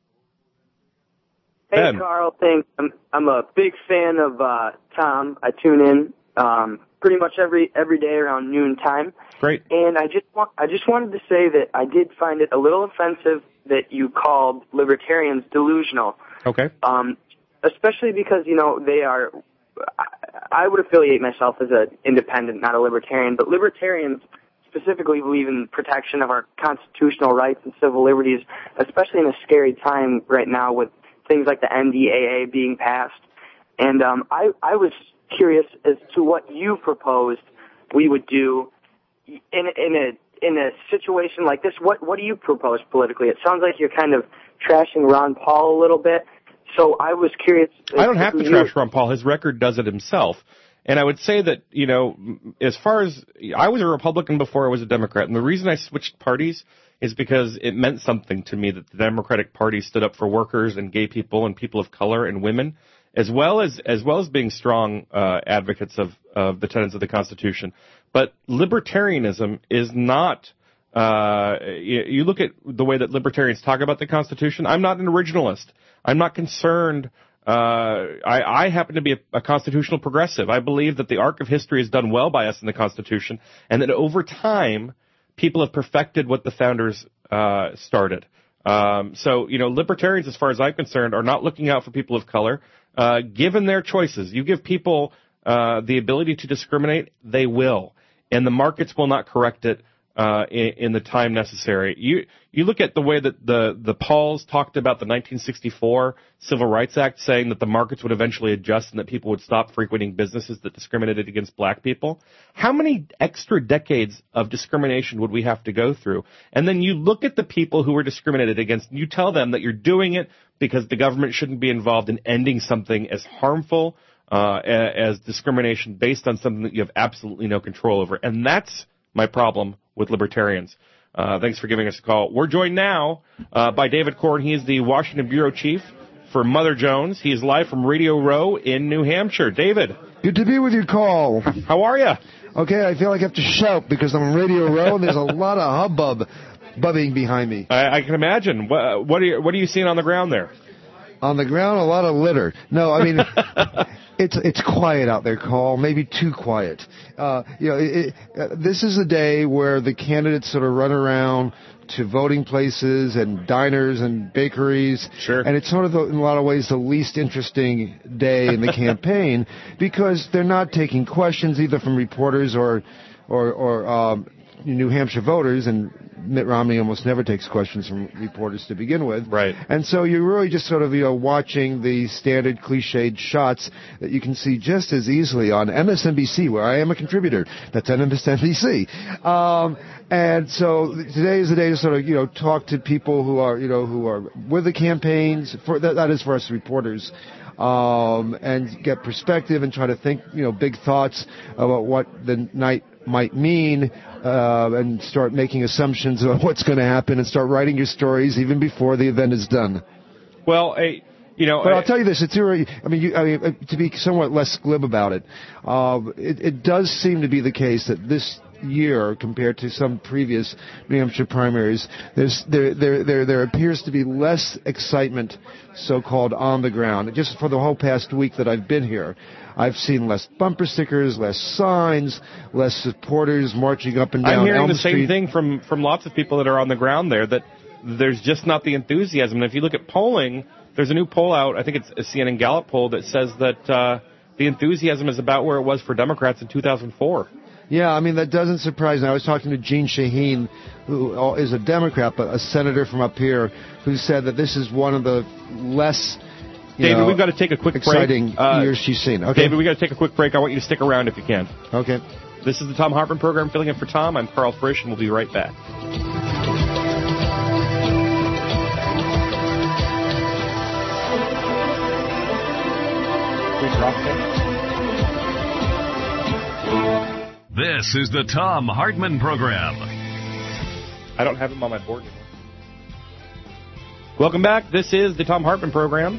Hey, Ben. Carl. Thanks. I'm, I'm a big fan of uh, Tom. I tune in um, pretty much every every day around noon time. Great. And I just want, I just wanted to say that I did find it a little offensive that you called libertarians delusional. Okay. Um, especially because, you know, they are, I, I would affiliate myself as an independent, not a libertarian, but libertarians specifically believe in protection of our constitutional rights and civil liberties, especially in a scary time right now with things like the N D A A being passed. And um, I, I was curious as to what you proposed we would do in, in a in a situation like this. What what do you propose politically? It sounds like you're kind of trashing Ron Paul a little bit. So I was curious. I don't have to trash Ron Paul. His record does it himself. And I would say that, you know, as far as I was a Republican before I was a Democrat, and the reason I switched parties is because it meant something to me that the Democratic Party stood up for workers and gay people and people of color and women, as well as as well as being strong uh, advocates of, of the tenets of the Constitution. But libertarianism is not. Uh, you, you look at the way that libertarians talk about the Constitution. I'm not an originalist. I'm not concerned. Uh, I, I happen to be a, a constitutional progressive. I believe that the arc of history has done well by us in the Constitution, and that over time, people have perfected what the founders uh, started. Um, so, you know, libertarians, as far as I'm concerned, are not looking out for people of color. Uh, given their choices, you give people uh, the ability to discriminate, they will, and the markets will not correct it uh, in, in the time necessary. You you look at the way that the the Pauls talked about the nineteen sixty-four Civil Rights Act, saying that the markets would eventually adjust and that people would stop frequenting businesses that discriminated against black people. How many extra decades of discrimination would we have to go through? And then you look at the people who were discriminated against, and you tell them that you're doing it because the government shouldn't be involved in ending something as harmful uh, as discrimination based on something that you have absolutely no control over. And that's my problem with libertarians. Uh, thanks for giving us a call. We're joined now uh, by David Corn. He is the Washington bureau chief for Mother Jones. He is live from Radio Row in New Hampshire. David. Good to be with you, Carl. How are you? Okay, I feel like I have to shout because I'm on Radio Row and there's a lot of hubbub bubbing behind me. I, I can imagine. What, what, are you, what are you seeing on the ground there? On the ground, a lot of litter. No, I mean... It's it's quiet out there, Carl. Maybe too quiet. Uh, you know, it, it, uh, this is a day where the candidates sort of run around to voting places and diners and bakeries. Sure. And it's sort of, the, in a lot of ways, the least interesting day in the campaign because they're not taking questions either from reporters or or, or um, New Hampshire voters, and Mitt Romney almost never takes questions from reporters to begin with. Right. And so you're really just sort of, you know, watching the standard cliched shots that you can see just as easily on M S N B C, where I am a contributor. That's on M S N B C. Um, and so today is the day to sort of, you know, talk to people who are, you know, who are with the campaigns. For that, that is for us reporters. um, and get perspective and try to think, you know, big thoughts about what the night might mean, uh, and start making assumptions about what's going to happen and start writing your stories even before the event is done. Well, I, you know, but I, I'll tell you this: it's already, I mean, you, I mean, to be somewhat less glib about it, uh, it, it does seem to be the case that this year, compared to some previous New Hampshire primaries, there's there there there there appears to be less excitement, so-called, on the ground. Just for the whole past week that I've been here, I've seen less bumper stickers, less signs, less supporters marching up and down I'm hearing Elm the same Street. thing from from lots of people that are on the ground there, that there's just not the enthusiasm. And if you look at polling, there's a new poll out, I think it's a C N N Gallup poll, that says that uh, the enthusiasm is about where it was for Democrats in two thousand four. Yeah, I mean, that doesn't surprise me. I was talking to Gene Shaheen, who is a Democrat, but a senator from up here, who said that this is one of the less, you David, know, we've got to take a quick exciting break. Uh, years she's seen. Okay. David, we've got to take a quick break. I want you to stick around if you can. Okay. This is the Tom Hartman Program, filling in for Tom. I'm Carl Frisch, and we'll be right back. Please drop it. This is the Tom Hartman Program. I don't have him on my board anymore. Welcome back. This is the Tom Hartman Program.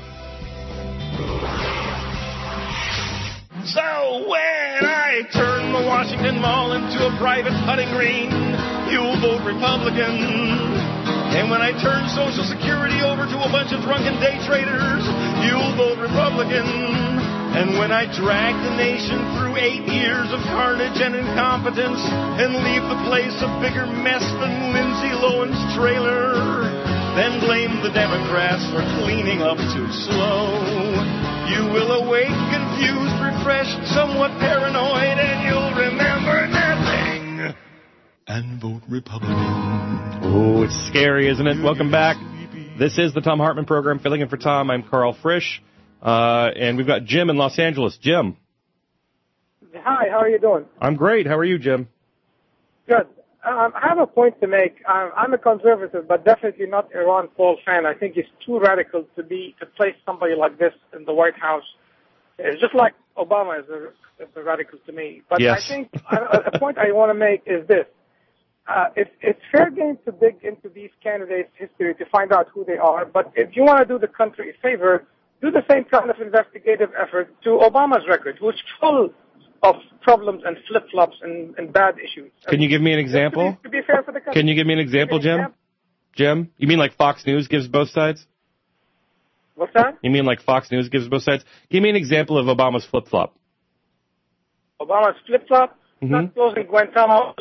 So when I turn the Washington Mall into a private putting green, you'll vote Republican. And when I turn Social Security over to a bunch of drunken day traders, you'll vote Republican. And when I drag the nation through eight years of carnage and incompetence and leave the place a bigger mess than Lindsay Lohan's trailer, then blame the Democrats for cleaning up too slow, you will awake confused, refreshed, somewhat paranoid, and you'll remember nothing and vote Republican. Oh, it's scary, isn't it? Welcome back. This is the Tom Hartman Program, filling in for Tom. I'm Carl Frisch. Uh, and we've got Jim in Los Angeles. Jim. Hi, how are you doing? I'm great. How are you, Jim? Good. Um, I have a point to make. Um, I'm a conservative, but definitely not a Ron Paul fan. I think he's too radical to be to place somebody like this in the White House. It's just like Obama is a, is a radical to me. But yes. I think a, a point I want to make is this. Uh, it's, it's fair game to dig into these candidates' history to find out who they are, but if you want to do the country a favor, do the same kind of investigative effort to Obama's record, which is full of problems and flip-flops and, and bad issues. Can you give me an example? To be, to be fair for the country. Can you give me an example, Jim? Jim? You mean like Fox News gives both sides? What's that? You mean like Fox News gives both sides? Give me an example of Obama's flip-flop. Obama's flip-flop? Mm-hmm. Not closing Guantanamo.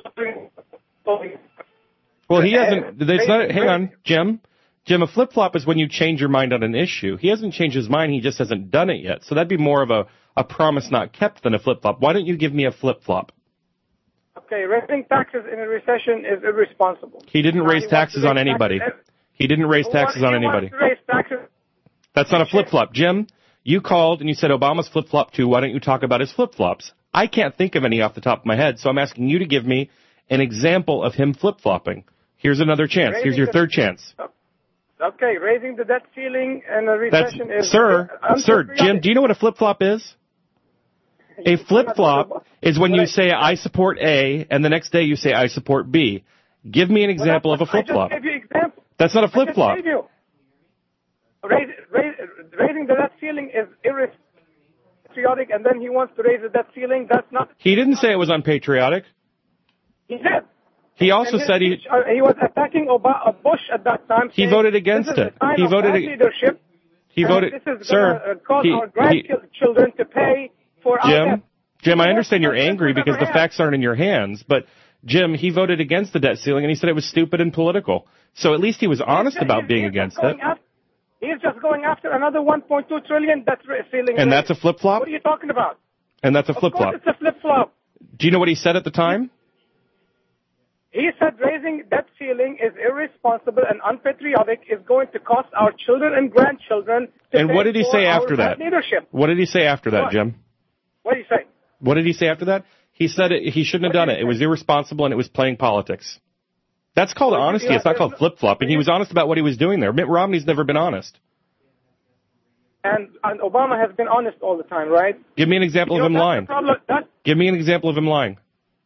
Well, he hasn't. It's not. Hang on, Jim. Jim, a flip-flop is when you change your mind on an issue. He hasn't changed his mind. He just hasn't done it yet. So that'd be more of a, a promise not kept than a flip-flop. Why don't you give me a flip-flop? Okay, raising taxes in a recession is irresponsible. He didn't Now raise he taxes on anybody. Taxes. He didn't raise taxes He on wants anybody. to raise taxes. That's not a flip-flop. Jim, you called and you said Obama's flip-flop too. Why don't you talk about his flip-flops? I can't think of any off the top of my head, so I'm asking you to give me an example of him flip-flopping. Here's another chance. Here's your third chance. Okay, raising the debt ceiling and a recession That's, is... Sir, uh, sir, Jim, do you know what a flip-flop is? A flip-flop is when you say, I support A, and the next day you say, I support B. Give me an example of a flip-flop. I just gave you example. That's not a flip-flop. I just gave you. Raise, raise, raising the debt ceiling is unpatriotic, and then he wants to raise the debt ceiling. That's not... He didn't say it was unpatriotic. He did. He also And said he... speech, uh, he was attacking Obama, Bush at that time. He saying, voted against this is it. A sign He of voted bad ag- leadership. He and voted... This is Sir, gonna, uh, cause he, our he, grandchildren to pay for our Jim, debt. Jim, I understand you're angry because the facts aren't in your hands, but Jim, he voted against the debt ceiling and he said it was stupid and political. So at least he was honest He's- about he's- being he's against going it. After, he's just going after another one point two trillion debt ceiling. And that's a flip-flop? What are you talking about? And that's a Of course flip-flop. it's a flip-flop. Do you know what he said at the time? He said raising debt ceiling is irresponsible and unpatriotic, is going to cost our children and grandchildren to And pay what did he for say our after that? bad leadership. What did he say after that, What? Jim? What do you say? What did he say after that? He said it, he shouldn't have done it. It was irresponsible and it was playing politics. That's called Well, honesty. yeah, It's not called flip-flopping. He was honest about what he was doing there. Mitt Romney's never been honest. And, and Obama has been honest all the time, right? Give me an example you of know, him lying. Problem, Give me an example of him lying.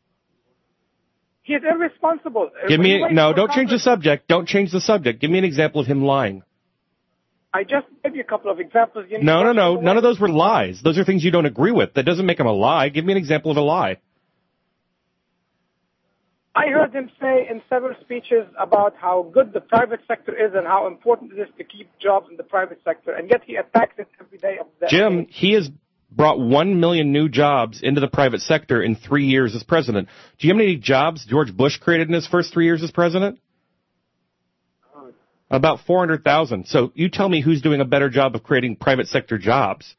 He is irresponsible. Give me He no. Don't change the subject. Don't change the subject. Give me an example of him lying. I just gave you a couple of examples. You No, no, no. None of those were lies. Those are things you don't agree with. That doesn't make him a lie. Give me an example of a lie. I heard him say in several speeches about how good the private sector is and how important it is to keep jobs in the private sector, and yet he attacks it every day of the day. Jim, he has brought one million new jobs into the private sector in three years as president. Do you know how many jobs George Bush created in his first three years as president? About four hundred thousand. So you tell me who's doing a better job of creating private sector jobs.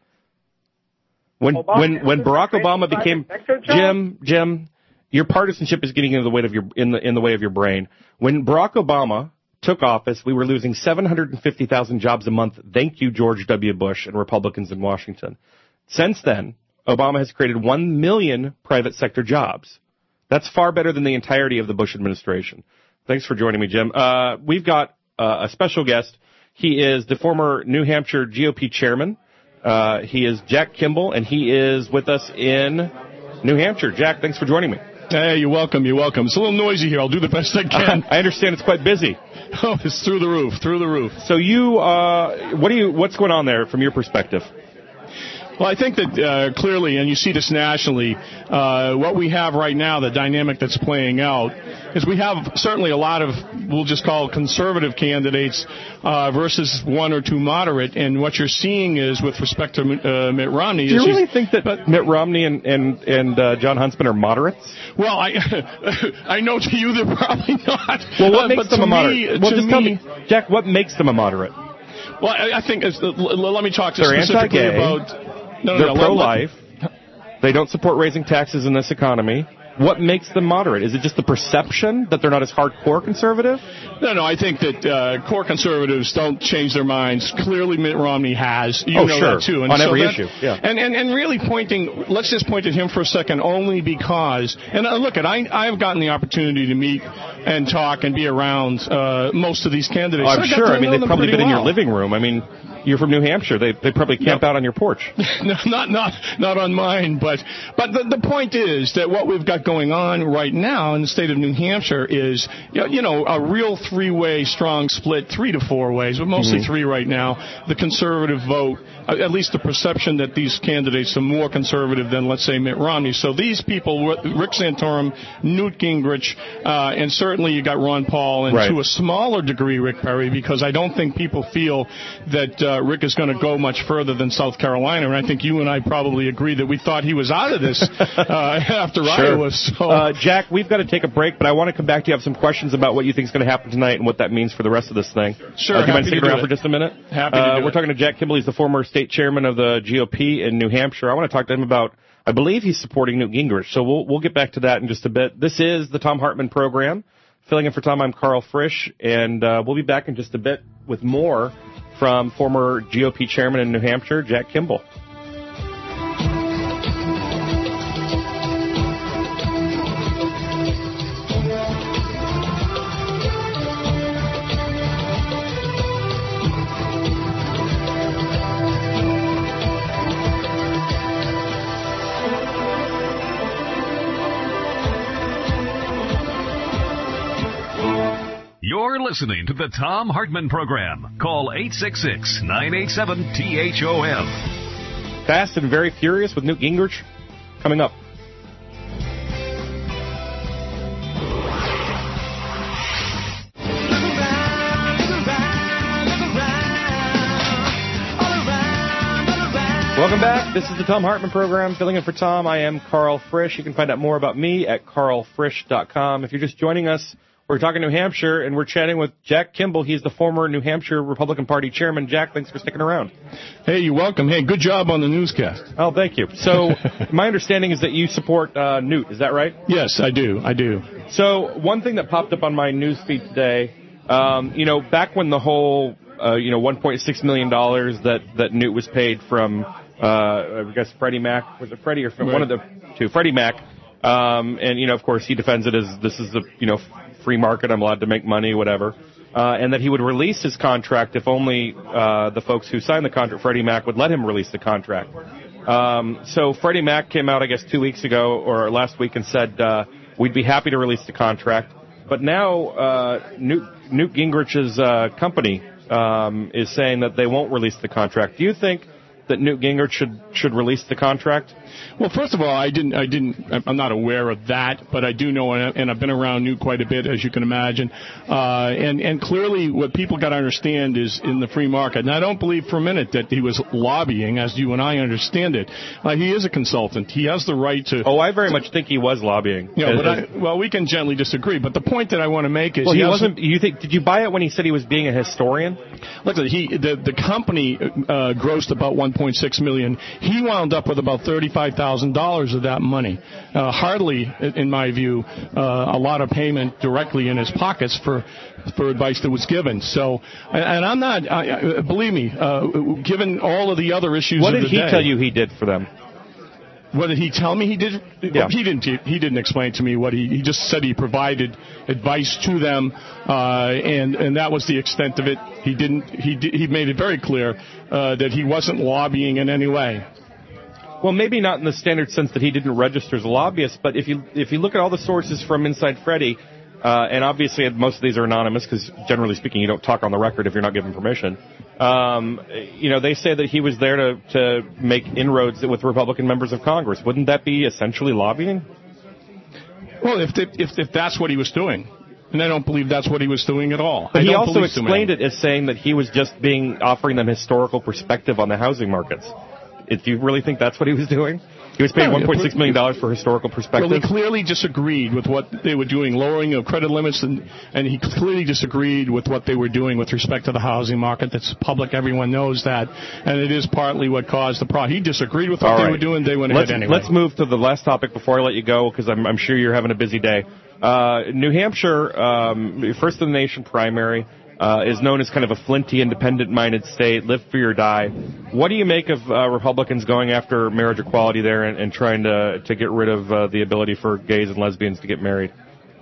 When Obama when when Barack Obama became Jim Jim, your partisanship is getting in the way of your in the in the way of your brain. When Barack Obama took office, we were losing seven hundred fifty thousand jobs a month. Thank you, George W. Bush and Republicans in Washington. Since then, Obama has created one million private sector jobs. That's far better than the entirety of the Bush administration. Thanks for joining me, Jim. Uh, we've got uh, a special guest. He is the former New Hampshire G O P chairman. Uh, he is Jack Kimball, and he is with us in New Hampshire. Jack, thanks for joining me. Hey, you're welcome, you're welcome. It's a little noisy here. I'll do the best I can. I understand it's quite busy. Oh, it's through the roof, through the roof. So you, uh, what do you, what's going on there from your perspective? Well, I think that uh, clearly, and you see this nationally, uh, what we have right now, the dynamic that's playing out, is we have certainly a lot of, we'll just call conservative candidates uh, versus one or two moderate. And what you're seeing is, with respect to uh, Mitt Romney, do you is really think that but, Mitt Romney and and and uh, John Huntsman are moderates? Well, I I know to you they're probably not. Well, what uh, makes them a moderate? Me, well, just me, tell me, Jack, what makes them a moderate? Well, I, I think it's, uh, let me talk to They're specifically anti-gay. about. No, They're no, pro-life. They don't support raising taxes in this economy. What makes them moderate? Is it just the perception that they're not as hardcore conservative? No, no, I think that uh, core conservatives don't change their minds. Clearly, Mitt Romney has. You oh, know sure. that, too. And on so every that, issue, yeah. And, and, and really pointing, let's just point at him for a second, only because, and uh, look, at I, I've gotten the opportunity to meet and talk and be around uh, most of these candidates. Oh, I'm so sure. I mean, they've probably been well. in your living room. I mean, you're from New Hampshire. They they probably camp no. out on your porch. no, not not not on mine, but but the, the point is that what we've got going on right now in the state of New Hampshire is you know, you know a real three-way strong split, three to four ways, but mostly mm-hmm. three right now. The conservative vote, at least the perception that these candidates are more conservative than, let's say, Mitt Romney. So these people, Rick Santorum, Newt Gingrich, uh, and certainly you got Ron Paul, and right. to a smaller degree Rick Perry, because I don't think people feel that uh, Rick is going to go much further than South Carolina. And I think you and I probably agree that we thought he was out of this uh, after sure. Iowa. So. Uh, Jack, we've got to take a break, but I want to come back to you. I have some questions about what you think is going to happen tonight and what that means for the rest of this thing. Sure. Uh, do you mind happy sticking to around it. for just a minute? Happy to uh, do We're it. talking to Jack Kimball. He's the former state chairman of the G O P in New Hampshire. I want to talk to him about, I believe he's supporting Newt Gingrich, so we'll we'll get back to that in just a bit. This is the Thom Hartmann program. Filling in for Tom, I'm Carl Frisch, and uh, we'll be back in just a bit with more from former G O P chairman in New Hampshire, Jack Kimball. You're listening to the Thom Hartmann Program. Call eight six six, nine eight seven, T H O M. Fast and Very Furious with Newt Gingrich coming up. Welcome back. This is the Thom Hartmann Program. Filling in for Tom, I am Carl Frisch. You can find out more about me at carl frisch dot com. If you're just joining us, we're talking New Hampshire, and we're chatting with Jack Kimball. He's the former New Hampshire Republican Party chairman. Jack, thanks for sticking around. Hey, you're welcome. Hey, good job on the newscast. Oh, thank you. So my understanding is that you support uh, Newt. Is that right? Yes, I do. I do. So one thing that popped up on my news feed today, um, you know, back when the whole, uh, you know, one point six million dollars that, that Newt was paid from, uh, I guess Freddie Mac, was it Freddie or right. one of the two, Freddie Mac, um, and, you know, of course, he defends it as this is a, you know, free market, I'm allowed to make money, whatever. uh, and that he would release his contract if only uh, the folks who signed the contract, Freddie Mac, would let him release the contract. Um, so Freddie Mac came out, I guess, two weeks ago or last week and said uh, we'd be happy to release the contract. But now uh, Newt, Newt Gingrich's uh, company um, is saying that they won't release the contract. Do you think that Newt Gingrich should should release the contract? Well, first of all, I didn't, I didn't, I'm not aware of that, but I do know, and I've been around Newt quite a bit, as you can imagine. Uh, and, and clearly what people got to understand is in the free market, and I don't believe for a minute that he was lobbying, as you and I understand it. Uh, he is a consultant. He has the right to... Oh, I very much think he was lobbying. Yeah, but I, well, we can gently disagree, but the point that I want to make is... Well, he, he wasn't, you think, did you buy it when he said he was being a historian? Look, he, the, the company uh, grossed about one point six million dollars. He wound up with about thirty-five thousand dollars of that money. Uh, hardly, in my view, uh, a lot of payment directly in his pockets for for advice that was given. So, and I'm not, I, believe me, uh, given all of the other issues What of did the he day, tell you he did for them? What did he tell me he did? Yeah. He didn't. He didn't explain to me what he. He just said he provided advice to them, uh, and and that was the extent of it. He didn't. He did, he made it very clear uh, that he wasn't lobbying in any way. Well, maybe not in the standard sense that he didn't register as a lobbyist, but if you if you look at all the sources from Inside Freddie, uh, and obviously most of these are anonymous because generally speaking you don't talk on the record if you're not given permission. Um, you know, they say that he was there to to make inroads with Republican members of Congress. Wouldn't that be essentially lobbying? Well, if they, if if that's what he was doing. And I don't believe that's what he was doing at all. But I he don't also police him explained at all. it as saying that he was just being offering them historical perspective on the housing markets. If you really think that's what he was doing? He was paying No, one point six million dollars for historical perspective. Well, he clearly disagreed with what they were doing, lowering of credit limits, and, and he clearly disagreed with what they were doing with respect to the housing market. That's public. Everyone knows that. And it is partly what caused the problem. He disagreed with what All they right. were doing. They went let's, ahead anyway. Let's move to the last topic before I let you go, because I'm, I'm sure you're having a busy day. Uh, New Hampshire, um, first in the nation primary, uh, is known as kind of a flinty, independent-minded state, live free or die. What do you make of uh, Republicans going after marriage equality there and, and trying to to get rid of uh, the ability for gays and lesbians to get married?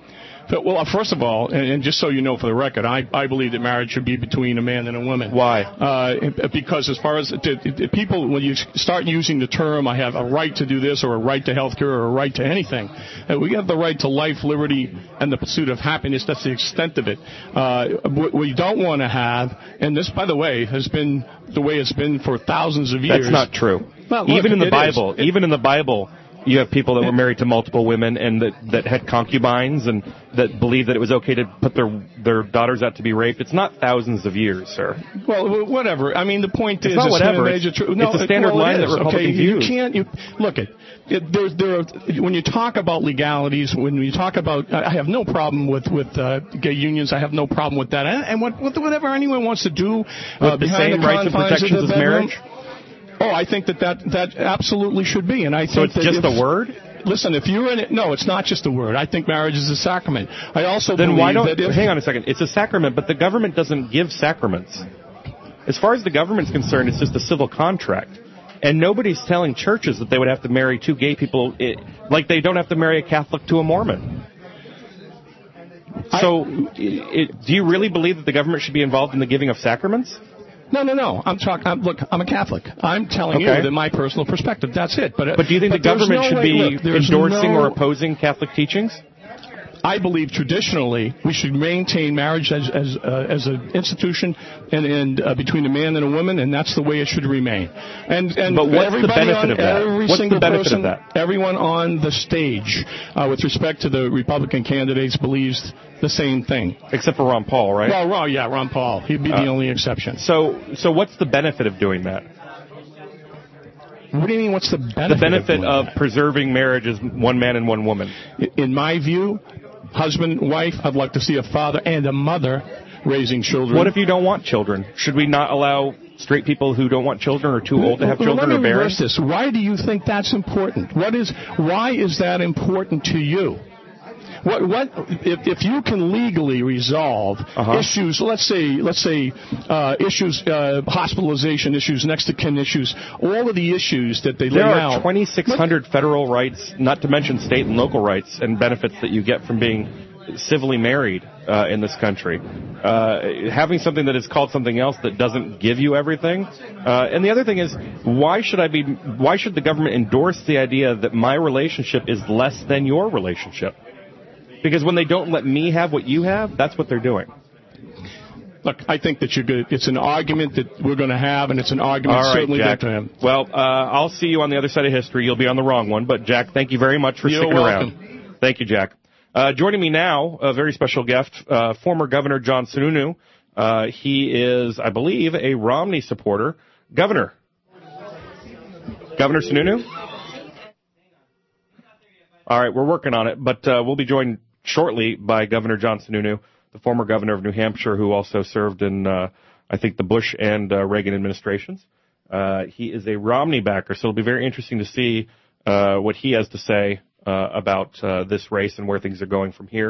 Well, first of all, and just so you know for the record, I, I believe that marriage should be between a man and a woman. Why? Uh, because as far as the, the people, when you start using the term, I have a right to do this or a right to health care or a right to anything, uh, we have the right to life, liberty, and the pursuit of happiness. That's the extent of it. Uh, what we don't want to have, and this, by the way, has been the way it's been for thousands of years. That's not true. Well, look, even in the it Bible, is. It, even in the Bible, you have people that were married to multiple women and that, that had concubines and that believed that it was okay to put their their daughters out to be raped. It's not thousands of years, sir. Well, whatever. I mean, the point it's is, not it's whatever. Not a major it's, tr- no, it's a standard well, line that Republicans okay, use. You can't. You look at. It, there, there are, when you talk about legalities, when you talk about, I have no problem with with uh, gay unions. I have no problem with that. And, and what, whatever anyone wants to do uh, with the behind same the rights and confines protections of the as bedroom, marriage. Oh, I think that that, that absolutely should be. And I so think it's that just if, a word. Listen, if you're in it, no, it's not just a word. I think marriage is a sacrament. I also then believe why don't that if, hang on a second. It's a sacrament, but the government doesn't give sacraments. As far as the government's concerned, it's just a civil contract. And nobody's telling churches that they would have to marry two gay people, it, like they don't have to marry a Catholic to a Mormon. So, I, it, do you really believe that the government should be involved in the giving of sacraments? No, no, no. I'm talking. I'm, look, I'm a Catholic. I'm telling okay. you that my personal perspective. That's it. But but do you think the government no should way, be look, endorsing no, or opposing Catholic teachings? I believe traditionally we should maintain marriage as as uh, as an institution and, and uh, between a man and a woman, and that's the way it should remain. And and but what's the benefit on, of that? Every what's single the benefit person, of that? Everyone on the stage, uh, with respect to the Republican candidates, believes the same thing. Except for Ron Paul, right? Well, Ron, yeah, Ron Paul. He'd be uh, the only exception. So, so what's the benefit of doing that? What do you mean, what's the benefit? The benefit of, of preserving marriage as one man and one woman. In my view, husband, wife, I'd like to see a father and a mother raising children. What if you don't want children? Should we not allow straight people who don't want children or too old to have well, children let me or barren? reverse this. Why do you think that's important? What is? Why is that important to you? What, what, if, if you can legally resolve uh-huh. issues, let's say, let's say, uh, issues, uh, hospitalization issues, next to kin issues, all of the issues that they lay out. There are twenty-six hundred federal rights, not to mention state and local rights and benefits that you get from being civilly married uh, in this country. Uh, having something that is called something else that doesn't give you everything. Uh, and the other thing is, why should I be? Why should the government endorse the idea that my relationship is less than your relationship? Because when they don't let me have what you have, that's what they're doing. Look, I think that you're good. It's an argument that we're going to have, and it's an argument All right, certainly Jack. going to have. Well, uh, I'll see you on the other side of history. You'll be on the wrong one. But, Jack, thank you very much for You're sticking welcome. around. Thank you, Jack. Uh, joining me now, a very special guest, uh, former Governor John Sununu. Uh, he is, I believe, a Romney supporter. Governor. Governor Sununu? All right, we're working on it, but uh, we'll be joined shortly by Governor John Sununu, the former governor of New Hampshire, who also served in, uh, I think, the Bush and uh, Reagan administrations. Uh, he is a Romney backer, so it'll be very interesting to see uh, what he has to say uh, about uh, this race and where things are going from here.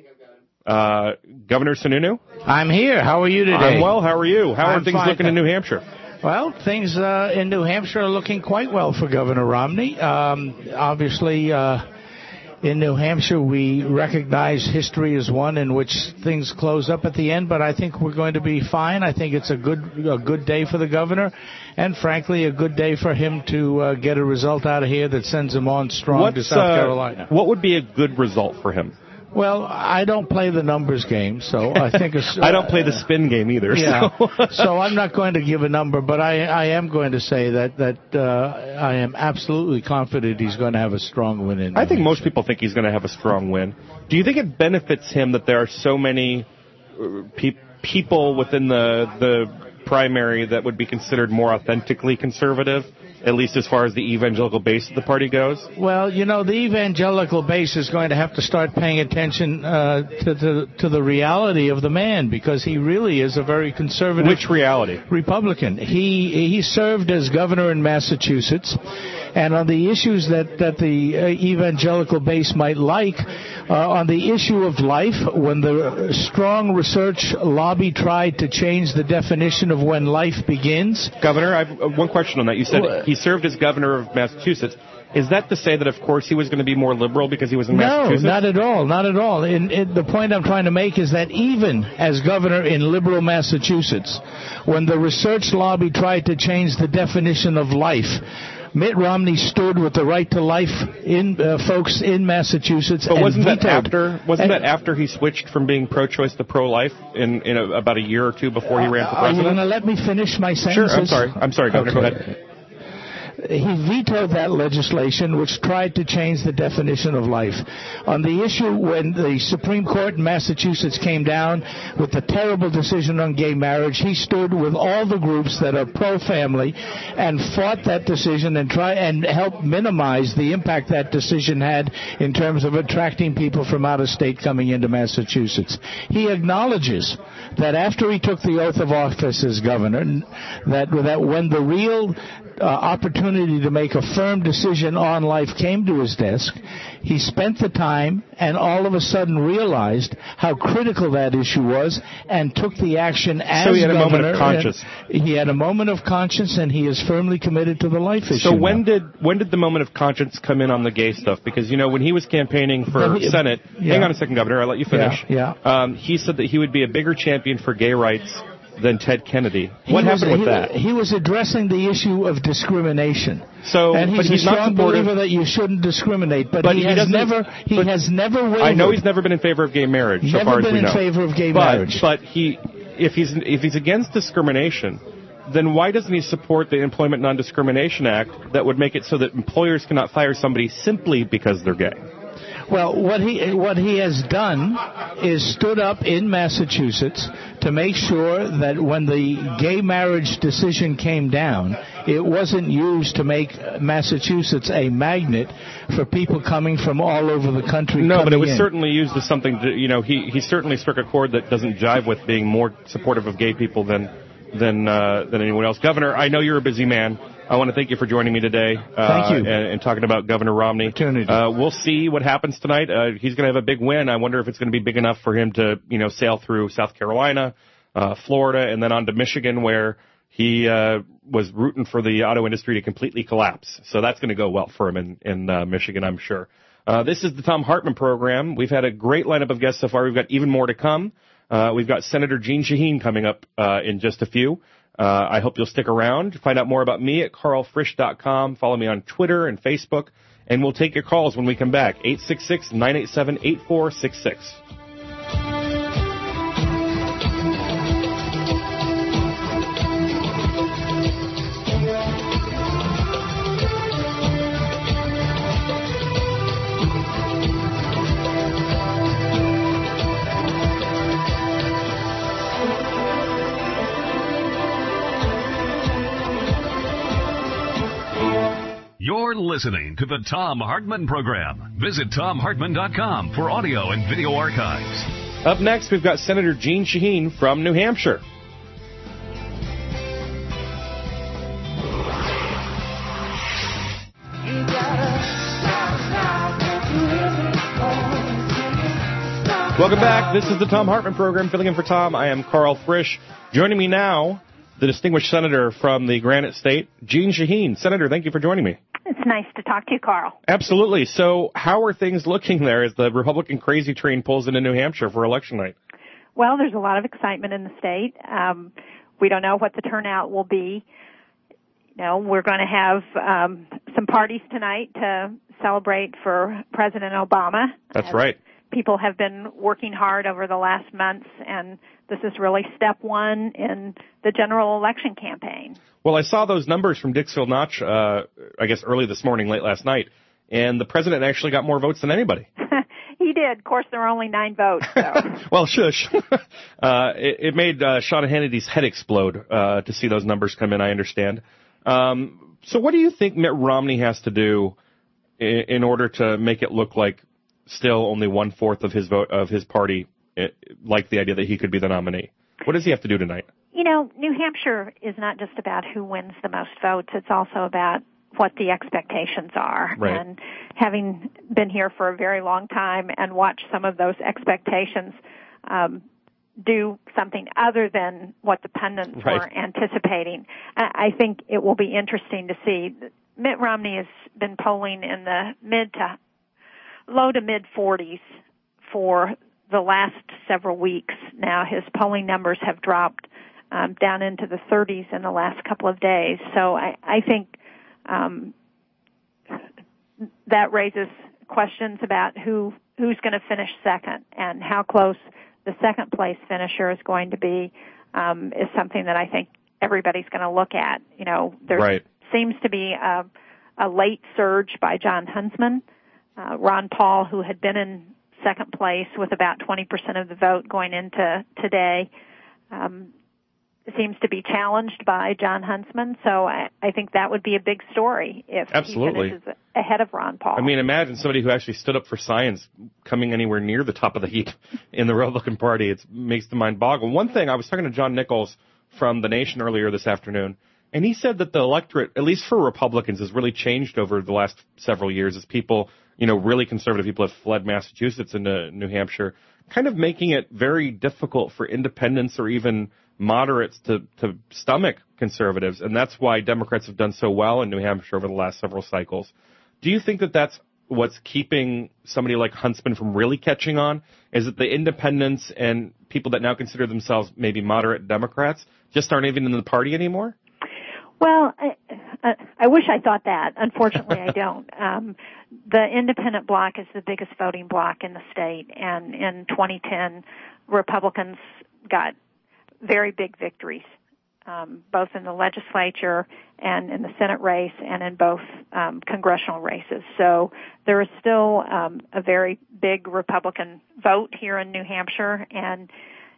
Uh, Governor Sununu? I'm here. How are you today? I'm well. How are you? How I'm are things fine, looking in New Hampshire? Well, things uh, in New Hampshire are looking quite well for Governor Romney. Um, obviously, uh, in New Hampshire, we recognize history as one in which things close up at the end, but I think we're going to be fine. I think it's a good a good day for the governor, and frankly, a good day for him to uh, get a result out of here that sends him on strong What's, to South uh, Carolina. What would be a good result for him? Well, I don't play the numbers game, so I think it's... Uh, I don't play the spin game either. Yeah, so, so I'm not going to give a number, but I, I am going to say that, that uh, I am absolutely confident he's going to have a strong win in I think most people think he's going to have a strong win. Do you think it benefits him that there are so many uh, pe- people within the the primary that would be considered more authentically conservative, at least as far as the evangelical base of the party goes? Well, you know, the evangelical base is going to have to start paying attention uh, to, to, to the reality of the man, because he really is a very conservative... Which reality? Republican. He he served as governor in Massachusetts, and on the issues that, that the uh, evangelical base might like, uh, on the issue of life, when the strong research lobby tried to change the definition of when life begins... Governor, I have one question on that. You said well, he served as governor of Massachusetts. Is that to say that, of course, he was going to be more liberal because he was in no, Massachusetts? No, not at all. Not at all. In, in, the point I'm trying to make is that even as governor in liberal Massachusetts, when the research lobby tried to change the definition of life, Mitt Romney stood with the right to life in uh, folks in Massachusetts. But wasn't and that after? Wasn't and, that after he switched from being pro-choice to pro-life in, in a, about a year or two before he ran for president? Are you going to let me finish my sentences? Sure. I'm sorry. I'm sorry, Governor. Okay. Go ahead. He vetoed that legislation which tried to change the definition of life. On the issue when the Supreme Court in Massachusetts came down with the terrible decision on gay marriage, he stood with all the groups that are pro-family and fought that decision and try and helped minimize the impact that decision had in terms of attracting people from out of state coming into Massachusetts. He acknowledges that after he took the oath of office as governor, that, that when the real uh, opportunity to make a firm decision on life came to his desk, he spent the time and all of a sudden realized how critical that issue was and took the action as governor. So he had a moment of conscience. He had a moment of conscience, and he is firmly committed to the life issue. So when now. did when did the moment of conscience come in on the gay stuff? Because, you know, when he was campaigning for he, Senate, yeah. hang on a second, Governor, I'll let you finish. Yeah, yeah. Um, he said that he would be a bigger champion for gay rights than Ted Kennedy. What he happened was, with he, that? He was addressing the issue of discrimination. So, and he's but he's a strong not supportive, believer that you shouldn't discriminate. But, but he, he has never he but has never wavered. I know he's never been in favor of gay marriage. Never so far been as we in know. favor of gay but, marriage. But he, if he's if he's against discrimination, then why doesn't he support the Employment Non-Discrimination Act that would make it so that employers cannot fire somebody simply because they're gay? Well, what he what he has done is stood up in Massachusetts to make sure that when the gay marriage decision came down, it wasn't used to make Massachusetts a magnet for people coming from all over the country. No, but it was in. certainly used as something to, you know, he, he certainly struck a chord that doesn't jive with being more supportive of gay people than than uh, than anyone else. Governor, I know you're a busy man. I want to thank you for joining me today. Uh, Thank you. And, and talking about Governor Romney. Uh, we'll see what happens tonight. Uh, he's going to have a big win. I wonder if it's going to be big enough for him to, you know, sail through South Carolina, uh, Florida, and then on to Michigan, where he uh, was rooting for the auto industry to completely collapse. So that's going to go well for him in, in uh, Michigan, I'm sure. Uh, this is the Thom Hartmann Program. We've had a great lineup of guests so far. We've got even more to come. Uh, we've got Senator Jeanne Shaheen coming up uh, in just a few. Uh, I hope you'll stick around. Find out more about me at carl frisch dot com. Follow me on Twitter and Facebook. And we'll take your calls when we come back. eight six six, nine eight seven, eight four six six. You're listening to the Thom Hartmann Program. Visit tom hartmann dot com for audio and video archives. Up next, we've got Senator Jeanne Shaheen from New Hampshire. Welcome back. This is the Thom Hartmann Program, filling in for Tom. I am Carl Frisch. Joining me now, the distinguished senator from the Granite State, Jeanne Shaheen. Senator, thank you for joining me. It's nice to talk to you, Carl. Absolutely. So how are things looking there as the Republican crazy train pulls into New Hampshire for election night? Well, there's a lot of excitement in the state. Um, we don't know what the turnout will be. You know, we're going to have um, some parties tonight to celebrate for President Obama. That's right. People have been working hard over the last months, and this is really step one in the general election campaign. Well, I saw those numbers from Dixville Notch, uh, I guess early this morning, late last night, and the president actually got more votes than anybody. He did. Of course, there were only nine votes. So. Well, shush. uh, it, it made uh, Sean Hannity's head explode uh, to see those numbers come in, I understand. Um, so what do you think Mitt Romney has to do in, in order to make it look like still only one-fourth of his vote of his party like the idea that he could be the nominee? What does he have to do tonight? You know, New Hampshire is not just about who wins the most votes. It's also about what the expectations are. Right. And having been here for a very long time and watched some of those expectations um, do something other than what the pundits right. were anticipating, I think it will be interesting to see. Mitt Romney has been polling in the mid to low to mid forties for the last several weeks. Now his polling numbers have dropped um, down into the thirties in the last couple of days. So I, I think um, that raises questions about who who's going to finish second and how close the second place finisher is going to be um, is something that I think everybody's going to look at. You know, there right. seems to be a, a late surge by Jon Huntsman. Uh, Ron Paul, who had been in second place with about twenty percent of the vote going into today, um, seems to be challenged by Jon Huntsman. So I, I think that would be a big story if Absolutely. he finishes ahead of Ron Paul. I mean, imagine somebody who actually stood up for science coming anywhere near the top of the heap in the Republican Party. It makes the mind boggle. One thing, I was talking to John Nichols from The Nation earlier this afternoon, and he said that the electorate, at least for Republicans, has really changed over the last several years as people, you know, really conservative people have fled Massachusetts into New Hampshire, kind of making it very difficult for independents or even moderates to, to stomach conservatives. And that's why Democrats have done so well in New Hampshire over the last several cycles. Do you think that that's what's keeping somebody like Huntsman from really catching on? Is it the independents and people that now consider themselves maybe moderate Democrats just aren't even in the party anymore? Well, I, I, I wish I thought that. Unfortunately, I don't. Um, the independent bloc is the biggest voting bloc in the state, and in twenty ten, Republicans got very big victories, um, both in the legislature and in the Senate race and in both um, congressional races. So there is still um, a very big Republican vote here in New Hampshire, and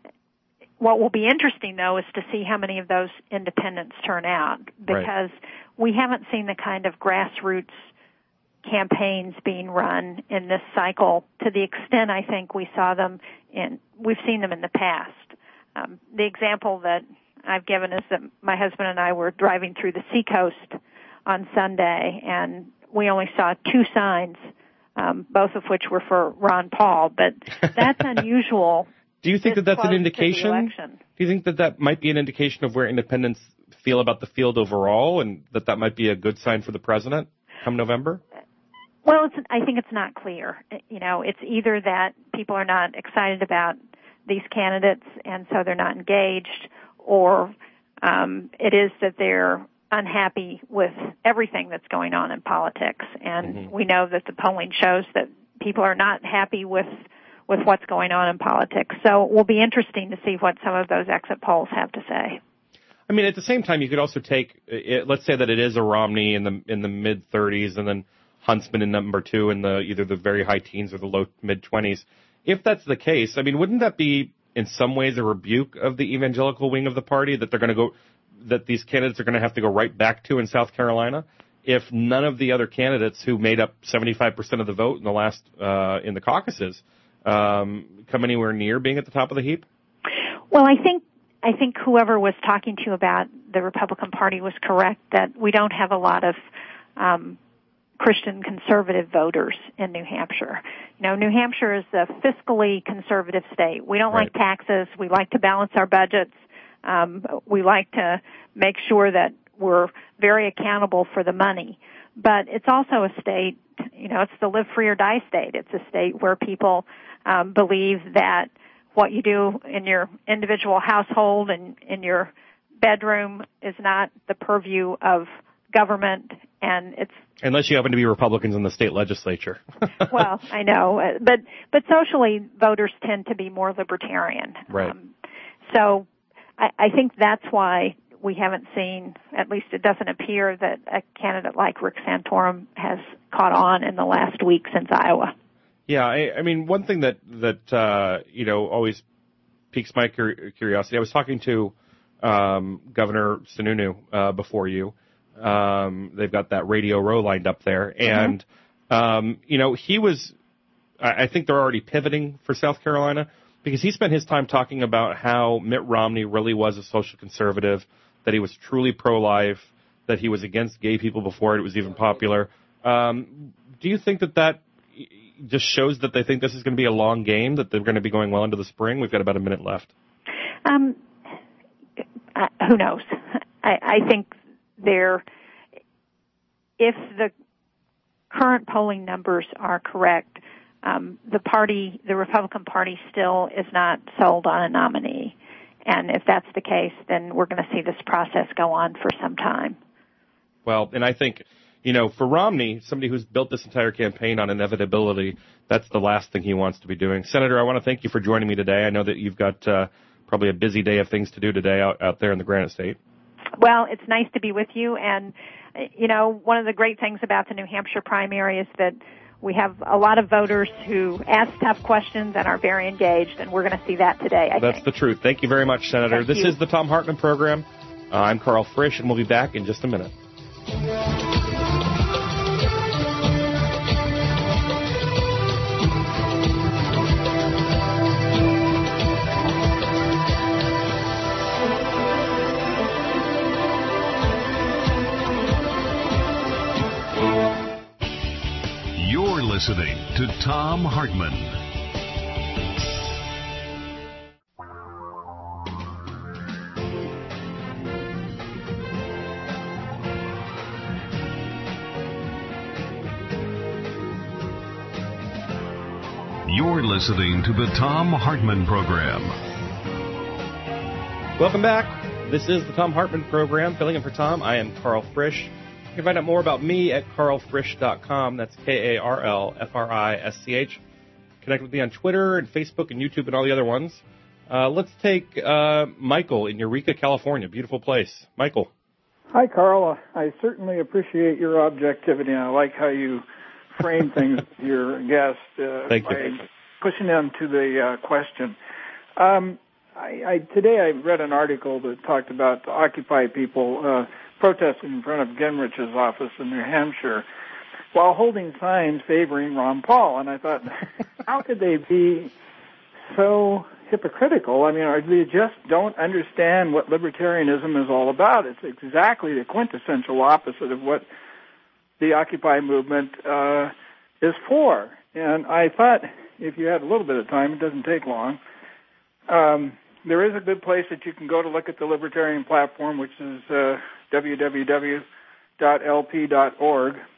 what will be interesting, though, is to see how many of those independents turn out, because right. we haven't seen the kind of grassroots campaigns being run in this cycle to the extent I think we saw them in, we've seen them in the past. Um, the example that I've given is that my husband and I were driving through the Seacoast on Sunday, and we only saw two signs, um, both of which were for Ron Paul, but that's unusual. Do you think that that's an indication? Do you think that that might be an indication of where independents feel about the field overall, and that that might be a good sign for the president come November? Well, it's, I think it's not clear. You know, it's either that people are not excited about these candidates and so they're not engaged, or um, it is that they're unhappy with everything that's going on in politics. And mm-hmm. we know that the polling shows that people are not happy with with what's going on in politics. So it will be interesting to see what some of those exit polls have to say. I mean, at the same time, you could also take, it, let's say that it is a Romney in the in the mid thirties, and then Huntsman in number two in the either the very high teens or the low mid twenties. If that's the case, I mean, wouldn't that be in some ways a rebuke of the evangelical wing of the party that they're going to go, that these candidates are going to have to go right back to in South Carolina if none of the other candidates who made up seventy-five percent of the vote in the last uh, in the caucuses um, come anywhere near being at the top of the heap? Well, I think. I think whoever was talking to you about the Republican Party was correct that we don't have a lot of um, Christian conservative voters in New Hampshire. You know, New Hampshire is a fiscally conservative state. We don't right. like taxes. We like to balance our budgets. Um, we like to make sure that we're very accountable for the money. But it's also a state, you know, it's the live free or die state. It's a state where people um, believe that what you do in your individual household and in your bedroom is not the purview of government, and it's unless you happen to be Republicans in the state legislature. Well, I know, but but socially, voters tend to be more libertarian. Right. Um, so I, I think that's why we haven't seen, at least it doesn't appear, that a candidate like Rick Santorum has caught on in the last week since Iowa. Yeah, I, I mean, one thing that, that uh, you know, always piques my cur- curiosity, I was talking to um, Governor Sununu uh, before you. Um, they've got that Radio Row lined up there. And, mm-hmm. um, you know, he was, I, I think they're already pivoting for South Carolina because he spent his time talking about how Mitt Romney really was a social conservative, that he was truly pro-life, that he was against gay people before it was even popular. Um, do you think that that just shows that they think this is going to be a long game, that they're going to be going well into the spring? We've got about a minute left. Um, uh, who knows? I, I think they're, if the current polling numbers are correct, um, the party, the Republican Party still is not sold on a nominee. And if that's the case, then we're going to see this process go on for some time. Well, and I think, you know, for Romney, somebody who's built this entire campaign on inevitability, that's the last thing he wants to be doing. Senator, I want to thank you for joining me today. I know that you've got uh, probably a busy day of things to do today out, out there in the Granite State. Well, it's nice to be with you. And, you know, one of the great things about the New Hampshire primary is that we have a lot of voters who ask tough questions and are very engaged, and we're going to see that today, I That's think. the truth. Thank you very much, Senator. Thank this you. is the Thom Hartmann Program. Uh, I'm Carl Frisch, and we'll be back in just a minute. You're listening to Thom Hartmann. You're listening to the Thom Hartmann Program. Welcome back. This is the Thom Hartmann Program, filling in for Tom. I am Carl Frisch. You can find out more about me at carl frisch dot com. That's K A R L F R I S C H. Connect with me on Twitter and Facebook and YouTube and all the other ones. Uh, let's take uh, Michael in Eureka, California. Beautiful place. Michael. Hi, Carl. I certainly appreciate your objectivity, and I like how you frame things with your guest uh, Thank by you. pushing them to the uh, question. Um, I, I, today I read an article that talked about the Occupy people uh, protesting in front of Gingrich's office in New Hampshire while holding signs favoring Ron Paul. And I thought, how could they be so hypocritical? I mean, or they just don't understand what libertarianism is all about. It's exactly the quintessential opposite of what the Occupy movement uh, is for. And I thought if you had a little bit of time, it doesn't take long, um, there is a good place that you can go to look at the Libertarian platform, which is uh, w w w dot l p dot org.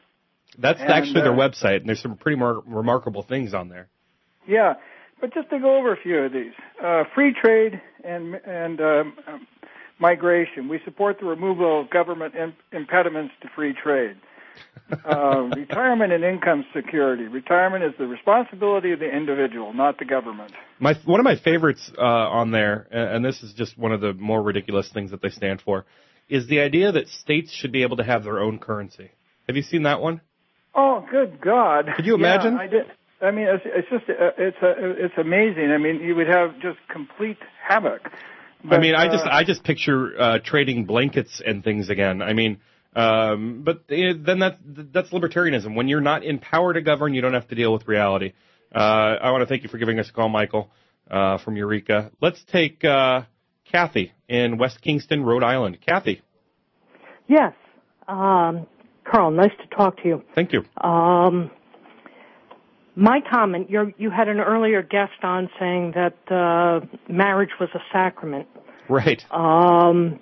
That's and, actually their uh, website, and there's some pretty mar- remarkable things on there. Yeah, but just to go over a few of these. Uh, free trade and, and um, um, migration. We support the removal of government imp- impediments to free trade. Uh, retirement and income security. Retirement is the responsibility of the individual, not the government. My one of my favorites uh, on there, and this is just one of the more ridiculous things that they stand for, is the idea that states should be able to have their own currency. Have you seen that one? Oh, good God! Could you imagine? Yeah, I did. I mean, it's, it's just uh, it's uh, it's amazing. I mean, you would have just complete havoc. But, I mean, I just uh, I just picture uh, trading blankets and things again. I mean. Um, but uh, then that's, that's libertarianism. When you're not in power to govern, you don't have to deal with reality. Uh, I want to thank you for giving us a call, Michael, uh, from Eureka. Let's take, uh, Kathy in West Kingston, Rhode Island. Kathy. Yes. Um, Carl, nice to talk to you. Thank you. Um, my comment, you're, you had an earlier guest on saying that, uh, marriage was a sacrament. Right. Um,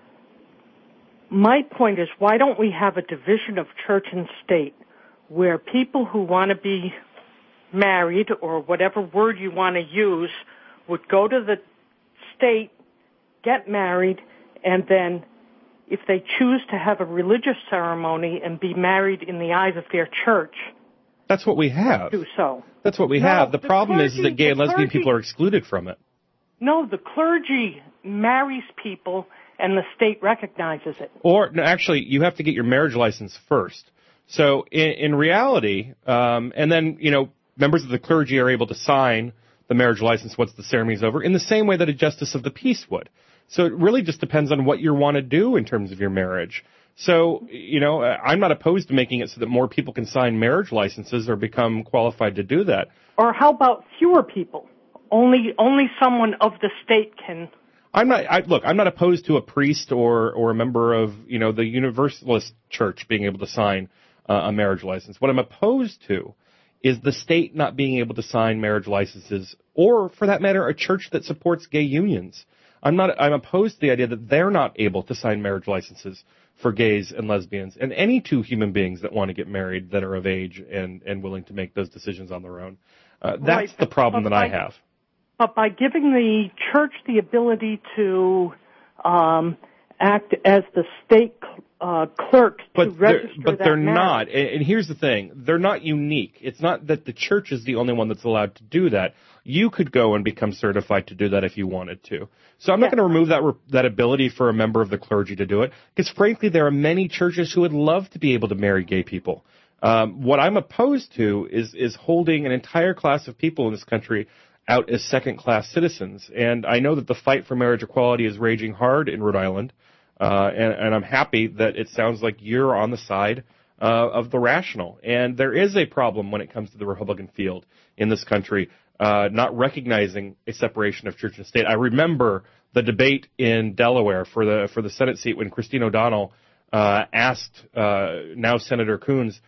My point is, why don't we have a division of church and state where people who want to be married, or whatever word you want to use, would go to the state, get married, and then if they choose to have a religious ceremony and be married in the eyes of their church, that's what we have. Do so. That's what we no, have. The, the problem clergy, is that gay and lesbian clergy, people are excluded from it. No, the clergy marries people and the state recognizes it. Or, no, actually, you have to get your marriage license first. So, in, in reality, um, and then, you know, members of the clergy are able to sign the marriage license once the ceremony is over, in the same way that a justice of the peace would. So it really just depends on what you want to do in terms of your marriage. So, you know, I'm not opposed to making it so that more people can sign marriage licenses or become qualified to do that. Or how about fewer people? Only, only someone of the state can... I'm not, I, look, I'm not opposed to a priest or, or a member of, you know, the Universalist Church being able to sign uh, a marriage license. What I'm opposed to is the state not being able to sign marriage licenses, or, for that matter, a church that supports gay unions. I'm not, I'm opposed to the idea that they're not able to sign marriage licenses for gays and lesbians and any two human beings that want to get married that are of age and, and willing to make those decisions on their own. Uh, that's right. the problem but that by, I have. But by giving the church the ability to um, act as the state uh, clerk to but register they're, but that they're marriage. not. And, and here's the thing: they're not unique. It's not that the church is the only one that's allowed to do that. You could go and become certified to do that if you wanted to. So I'm yeah. not going to remove that that ability for a member of the clergy to do it, because frankly, there are many churches who would love to be able to marry gay people. Um, what I'm opposed to is is holding an entire class of people in this country out as second-class citizens. And I know that the fight for marriage equality is raging hard in Rhode Island, uh, and, and I'm happy that it sounds like you're on the side uh, of the rational. And there is a problem when it comes to the Republican field in this country, uh, not recognizing a separation of church and state. I remember the debate in Delaware for the for the Senate seat when Christine O'Donnell uh, asked uh, now Senator Coons,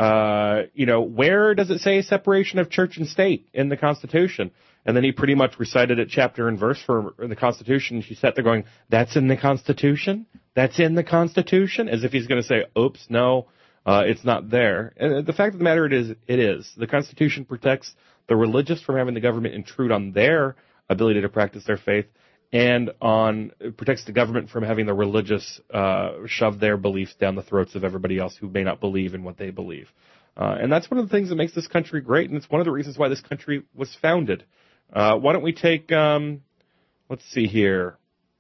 uh, you know, where does it say separation of church and state in the Constitution? And then he pretty much recited it chapter and verse for the Constitution. And she sat there going, that's in the Constitution? That's in the Constitution? As if he's going to say, oops, no, uh, it's not there. And the fact of the matter it is, it is. The Constitution protects the religious from having the government intrude on their ability to practice their faith, and on protects the government from having the religious uh, shove their beliefs down the throats of everybody else who may not believe in what they believe. Uh, and that's one of the things that makes this country great, and it's one of the reasons why this country was founded. Uh, why don't we take, um, let's see here,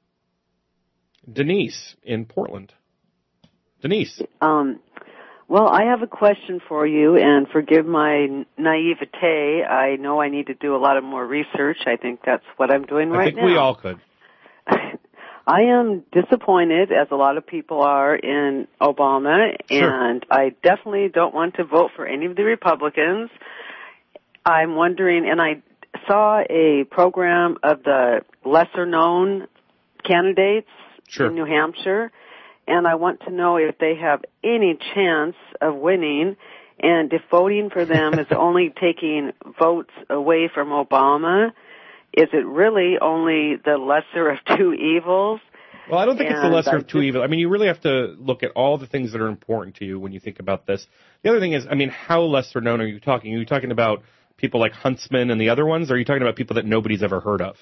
Denise in Portland. Denise. Um, well, I have a question for you, and forgive my naivete. I know I need to do a lot of more research. I think that's what I'm doing right now. I think now. we all could. I am disappointed, as a lot of people are, in Obama, sure. and I definitely don't want to vote for any of the Republicans. I'm wondering, and I saw a program of the lesser-known candidates sure. in New Hampshire, and I want to know if they have any chance of winning, and if voting for them is only taking votes away from Obama. Is it really only the lesser of two evils? Well, I don't think and it's the lesser I of two just, evils. I mean, you really have to look at all the things that are important to you when you think about this. The other thing is, I mean, how lesser known are you talking? Are you talking about people like Huntsman and the other ones, or are you talking about people that nobody's ever heard of?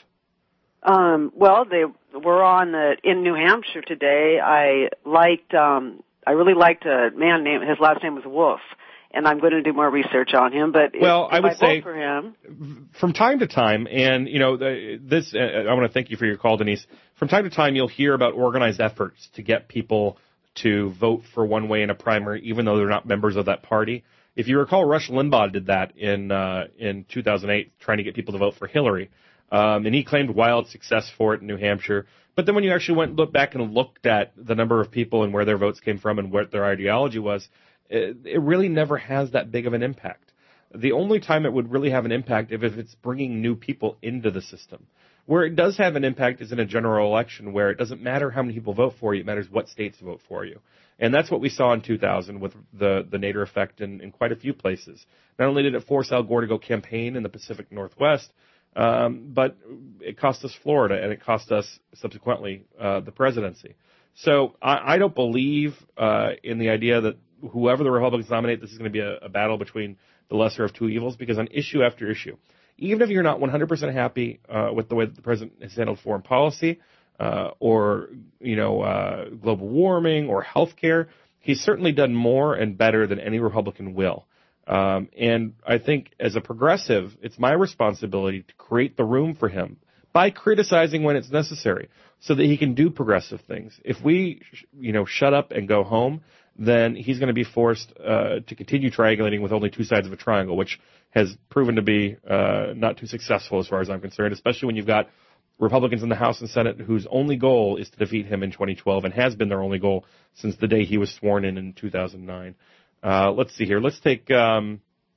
Um, well, they were on the, in New Hampshire today. I liked, um, I really liked a man named, his last name was Wolf. And I'm going to do more research on him, but well, if, I if would I say vote for him, from time to time, and you know, the, this. Uh, I want to thank you for your call, Denise. From time to time, you'll hear about organized efforts to get people to vote for one way in a primary, even though they're not members of that party. If you recall, Rush Limbaugh did that in uh, in two thousand eight, trying to get people to vote for Hillary, um, and he claimed wild success for it in New Hampshire. But then when you actually went and looked back and looked at the number of people and where their votes came from and what their ideology was, it really never has that big of an impact. The only time it would really have an impact is if it's bringing new people into the system. Where it does have an impact is in a general election where it doesn't matter how many people vote for you, it matters what states vote for you. And that's what we saw in two thousand with the, the Nader effect in, in quite a few places. Not only did it force Al Gore to go campaign in the Pacific Northwest, um, but it cost us Florida and it cost us subsequently uh, the presidency. So I, I don't believe uh, in the idea that whoever the Republicans nominate, this is going to be a, a battle between the lesser of two evils, because on issue after issue, even if you're not one hundred percent happy uh, with the way that the president has handled foreign policy uh, or, you know, uh, global warming or health care, he's certainly done more and better than any Republican will. Um, and I think as a progressive, it's my responsibility to create the room for him by criticizing when it's necessary so that he can do progressive things. If we, you know, shut up and go home, then he's going to be forced uh, to continue triangulating with only two sides of a triangle, which has proven to be uh, not too successful as far as I'm concerned, especially when you've got Republicans in the House and Senate whose only goal is to defeat him in twenty twelve and has been their only goal since the day he was sworn in in two thousand nine. Uh, let's see here. Let's take um,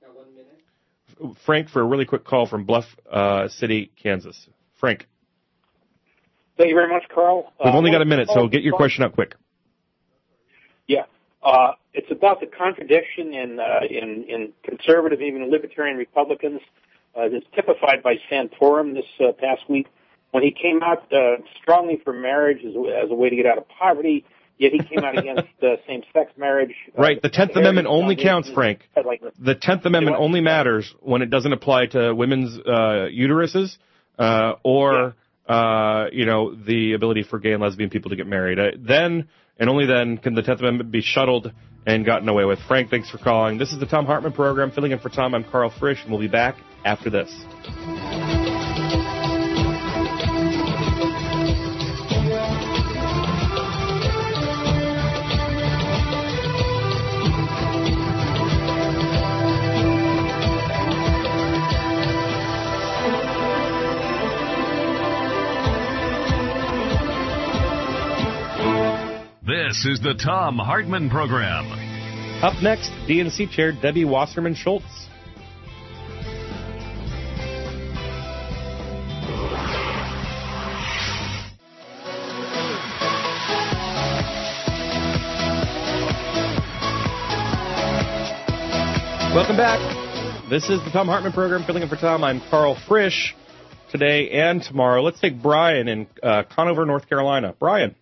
Frank for a really quick call from Bluff uh, City, Kansas. Frank. Thank you very much, Carl. We've uh, only got a minute, so get your question out quick. Yeah. Uh, it's about the contradiction in, uh, in, in conservative, even libertarian Republicans. Uh, that's typified by Santorum this uh, past week when he came out uh, strongly for marriage as, as a way to get out of poverty, yet he came out against uh, same-sex marriage. Right. The tenth Amendment only counts, Frank. Like, the tenth Amendment only matters when it doesn't apply to women's uh, uteruses uh, or, yeah. uh, you know, the ability for gay and lesbian people to get married. Uh, then... And only then can the tenth Amendment be shuttled and gotten away with. Frank, thanks for calling. This is the Thom Hartmann Program. Filling in for Tom, I'm Carl Frisch, and we'll be back after this. This is the Thom Hartmann Program. Up next, D N C Chair Debbie Wasserman Schultz. Welcome back. This is the Thom Hartmann Program. Filling in for Tom, I'm Carl Frisch. Today and tomorrow, let's take Brian in uh, Conover, North Carolina. Brian.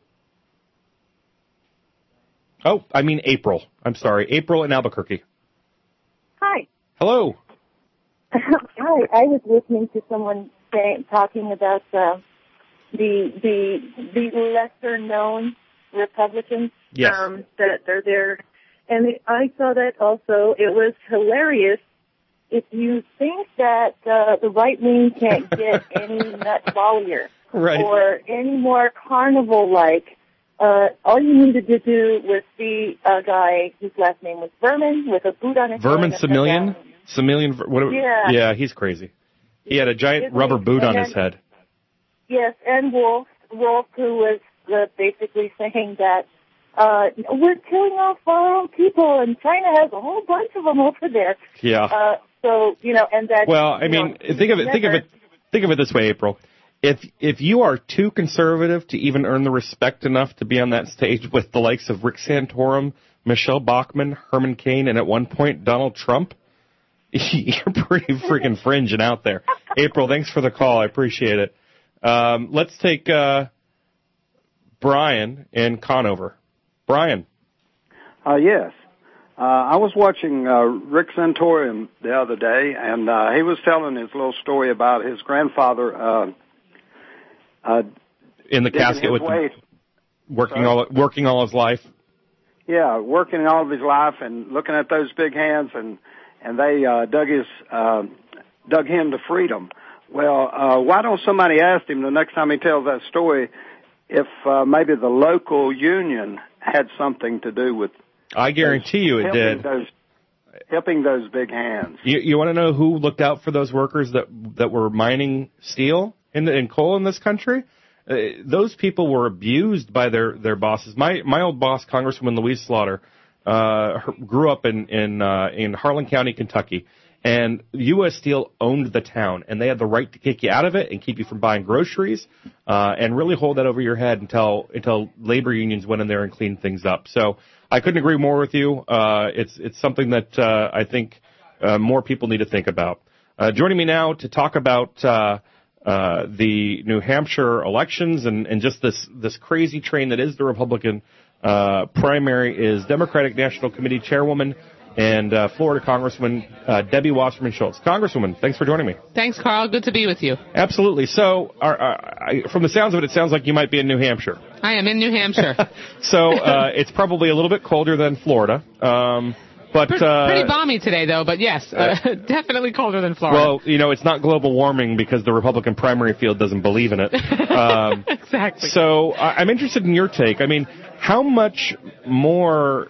Oh, I mean April. I'm sorry. April in Albuquerque. Hi. Hello. Hi. I was listening to someone say, talking about uh, the the the lesser known Republicans yes. um, that are there, and I saw that also. It was hilarious. If you think that uh, the right wing can't get any nutballier right. or any more carnival-like. Uh, all you needed to do was see a guy whose last name was Vermin with a boot on his Vermin head. Semillion? Semillion? What, yeah. Yeah, he's crazy. He had a giant It rubber was, boot on then, his head. Yes, and Wolf, Wolf, who was uh, basically saying that uh, we're killing off our own people, and China has a whole bunch of them over there. Yeah. Uh, so, you know, and that... Well, I mean, know, think of it, never, think of it, think of it this way, April. If if you are too conservative to even earn the respect enough to be on that stage with the likes of Rick Santorum, Michelle Bachmann, Herman Cain, and at one point Donald Trump, you're pretty freaking fringe and out there. April, thanks for the call. I appreciate it. Um, let's take uh, Brian in Conover. Brian. Uh, yes. Uh, I was watching uh, Rick Santorum the other day, and uh, he was telling his little story about his grandfather uh, uh, in the casket with way. working Sorry? all working all his life. Yeah, working all of his life and looking at those big hands, and and they uh, dug his uh, dug him to freedom. Well, uh, why don't somebody ask him the next time he tells that story if uh, maybe the local union had something to do with? I guarantee you it helping did. Those, helping those big hands. You, you want to know who looked out for those workers that that were mining steel in the, in coal in this country? Uh, those people were abused by their, their bosses. My my old boss, Congresswoman Louise Slaughter, uh, her, grew up in in uh, in Harlan County, Kentucky, and U S Steel owned the town, and they had the right to kick you out of it and keep you from buying groceries, uh, and really hold that over your head until until labor unions went in there and cleaned things up. So I couldn't agree more with you. Uh, it's it's something that uh, I think uh, more people need to think about. Uh, joining me now to talk about uh, uh, the New Hampshire elections and, and just this this crazy train that is the Republican uh, primary is Democratic National Committee Chairwoman and uh, Florida Congresswoman uh, Debbie Wasserman Schultz. Congresswoman, thanks for joining me. Thanks, Carl. Good to be with you. Absolutely. So, our, our, I, from the sounds of it, it sounds like you might be in New Hampshire. I am in New Hampshire. so, uh, it's probably a little bit colder than Florida. Um, but pretty, uh, pretty balmy today, though. But yes, uh, definitely colder than Florida. Well, you know, it's not global warming because the Republican primary field doesn't believe in it. Um, exactly. So, I, I'm interested in your take. I mean, how much more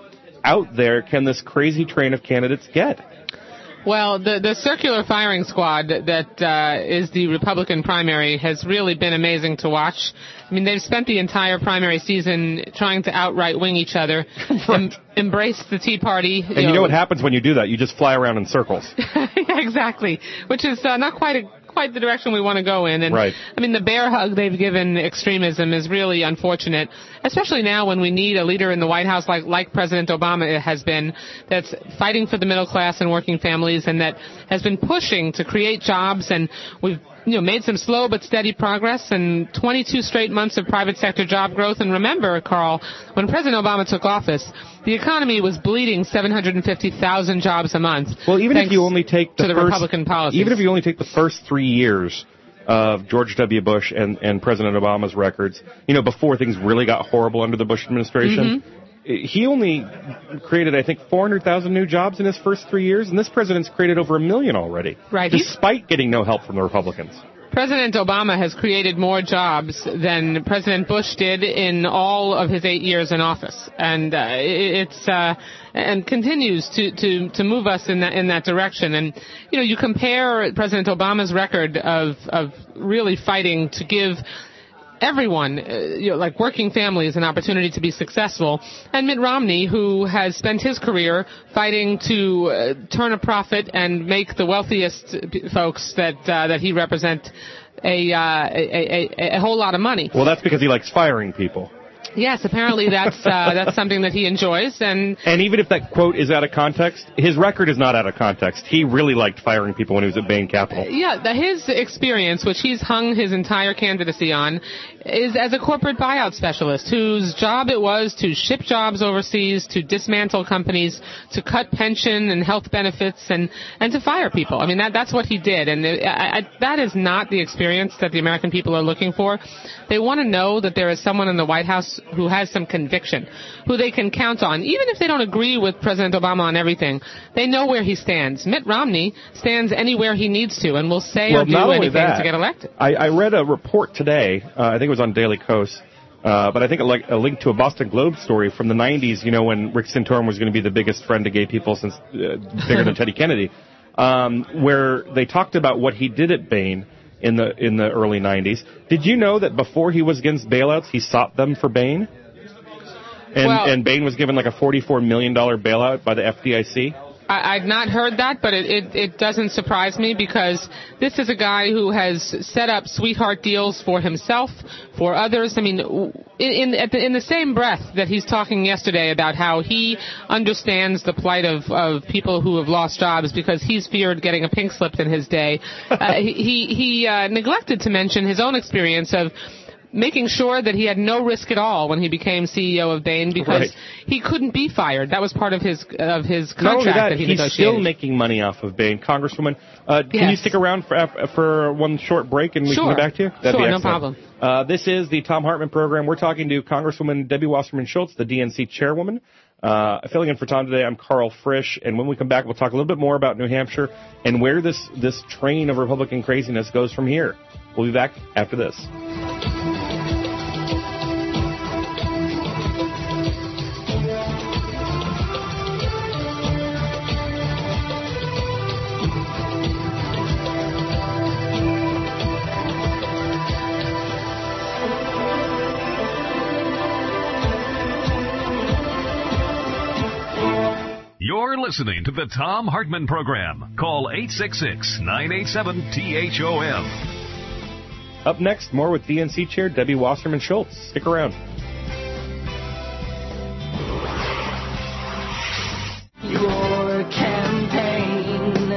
out there can this crazy train of candidates get? Well, the the circular firing squad that uh, is the Republican primary has really been amazing to watch. I mean, they've spent the entire primary season trying to outright wing each other, right. em- embrace the Tea Party. And you know, you know what happens when you do that? You just fly around in circles. Yeah, exactly, which is uh, not quite a quite the direction we want to go in. And right. I mean, the bear hug they've given extremism is really unfortunate, especially now when we need a leader in the White House like, like President Obama has been, that's fighting for the middle class and working families, and that has been pushing to create jobs. And we've you know, made some slow but steady progress, and twenty-two straight months of private sector job growth. And remember, Carl, when President Obama took office, the economy was bleeding seven hundred fifty thousand jobs a month. Well, even if you only take the, to the first, Republican policies. Even if you only take the first three years of George W. Bush and, and President Obama's records, you know, before things really got horrible under the Bush administration, mm-hmm. he only created, I think, four hundred thousand new jobs in his first three years, and this president's created over a million already, right. despite He's... getting no help from the Republicans. President Obama has created more jobs than President Bush did in all of his eight years in office, and uh, it's uh, and continues to, to, to move us in that in that direction. And you know, you compare President Obama's record of of really fighting to give everyone, uh, you know, like working families, an opportunity to be successful, and Mitt Romney, who has spent his career fighting to uh, turn a profit and make the wealthiest folks that uh, that he represents a, uh, a, a a whole lot of money. Well, that's because he likes firing people. Yes, apparently that's uh, that's something that he enjoys, and and even if that quote is out of context, his record is not out of context. He really liked firing people when he was at Bain Capital. Yeah, the, his experience, which he's hung his entire candidacy on, is as a corporate buyout specialist whose job it was to ship jobs overseas, to dismantle companies, to cut pension and health benefits, and and to fire people. I mean, that that's what he did, and it, I, I, that is not the experience that the American people are looking for. They want to know that there is someone in the White House who has some conviction, who they can count on. Even if they don't agree with President Obama on everything, they know where he stands. Mitt Romney stands anywhere he needs to and will say well, or do anything that, to get elected. I, I read a report today, uh, I think it was on Daily Kos, uh, but I think it like a link to a Boston Globe story from the nineties, you know, when Rick Santorum was going to be the biggest friend to gay people since, uh, bigger than Teddy Kennedy, um, where they talked about what he did at Bain in the in the early nineties. Did you know that before he was against bailouts, he sought them for Bain? And, well, and Bain was given like a forty-four million dollars bailout by the F D I C? I, I'd not heard that, but it, it, it doesn't surprise me because this is a guy who has set up sweetheart deals for himself, for others. I mean, in, in, at the, in the same breath that he's talking yesterday about how he understands the plight of, of people who have lost jobs because he's feared getting a pink slip in his day, uh, he, he uh, neglected to mention his own experience of making sure that he had no risk at all when he became C E O of Bain because Right. he couldn't be fired. That was part of his of his contract Not only that, that he he's negotiated. still making money off of Bain. Congresswoman, uh, can Yes. you stick around for for one short break and we Sure. can get back to you? That'd Sure, be no excellent. problem. Uh, this is the Tom Hartman program. We're talking to Congresswoman Debbie Wasserman Schultz, the D N C chairwoman. Uh, filling in for Tom today, I'm Carl Frisch, and when we come back, we'll talk a little bit more about New Hampshire and where this, this train of Republican craziness goes from here. We'll be back after this. You're listening to the Tom Hartman Program. Call eight six six, nine eight seven, T H O M. Up next, more with D N C Chair Debbie Wasserman Schultz. Stick around. Your campaign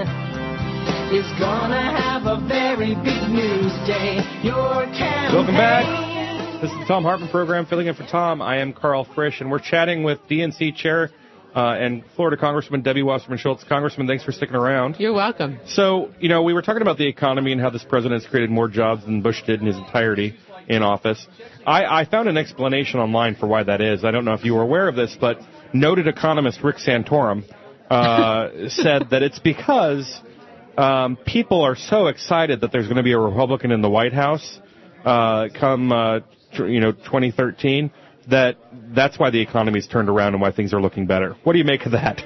is gonna have a very big news day. Your campaign. Welcome back. This is the Tom Hartman Program, filling in for Tom. I am Carl Frisch, and we're chatting with D N C Chair uh, and Florida Congresswoman Debbie Wasserman Schultz. Congressman, thanks for sticking around. You're welcome. So, you know, we were talking about the economy and how this president has created more jobs than Bush did in his entirety in office. I, I found an explanation online for why that is. I don't know if you were aware of this, but noted economist Rick Santorum uh, said that it's because um, people are so excited that there's going to be a Republican in the White House uh, come, uh, tr- you know, twenty thirteen, that that's why the economy's turned around and why things are looking better. What do you make of that?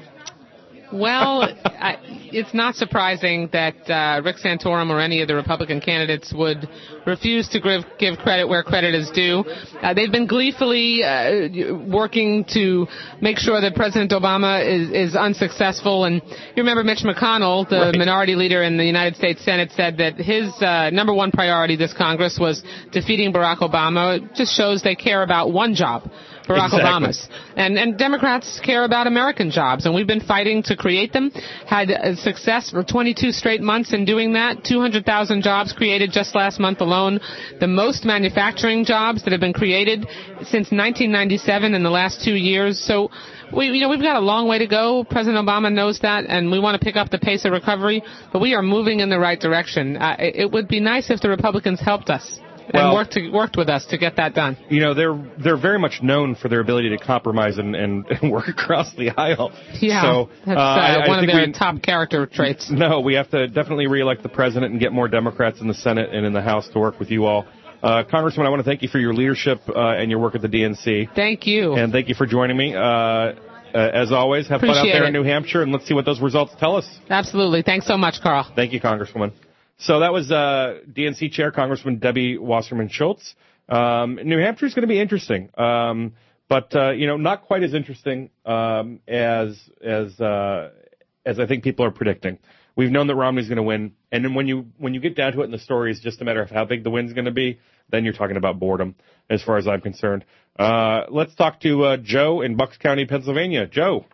Well, I, it's not surprising that uh, Rick Santorum or any of the Republican candidates would refuse to give, give credit where credit is due. Uh, they've been gleefully uh, working to make sure that President Obama is, is unsuccessful. And you remember Mitch McConnell, the right. minority leader in the United States Senate, said that his uh, number one priority this Congress was defeating Barack Obama. It just shows they care about one job. Barack exactly. Obama's. And, and Democrats care about American jobs, and we've been fighting to create them. Had a success for twenty-two straight months in doing that. two hundred thousand jobs created just last month alone. The most manufacturing jobs that have been created since nineteen ninety-seven in the last two years. So we, you know, we've got a long way to go. President Obama knows that, and we want to pick up the pace of recovery, but we are moving in the right direction. Uh, it, it would be nice if the Republicans helped us. Well, and worked to, worked with us to get that done. You know, they're they're very much known for their ability to compromise and, and, and work across the aisle. Yeah, so, that's uh, uh, I, one I of their we, top character traits. No, we have to definitely re-elect the president and get more Democrats in the Senate and in the House to work with you all. Uh, Congressman, I want to thank you for your leadership uh, and your work at the D N C. Thank you. And thank you for joining me. Uh, uh, as always, have Appreciate fun out there it. in New Hampshire, and let's see what those results tell us. Absolutely. Thanks so much, Carl. Thank you, Congresswoman. So that was uh, D N C Chair Congresswoman Debbie Wasserman Schultz. Um, New Hampshire is going to be interesting, um, but uh, you know, not quite as interesting um, as as uh, as I think people are predicting. We've known that Romney's going to win, and then when you when you get down to it, and the story is just a matter of how big the win's going to be, then you're talking about boredom, as far as I'm concerned. Uh, let's talk to uh, Joe in Bucks County, Pennsylvania. Joe.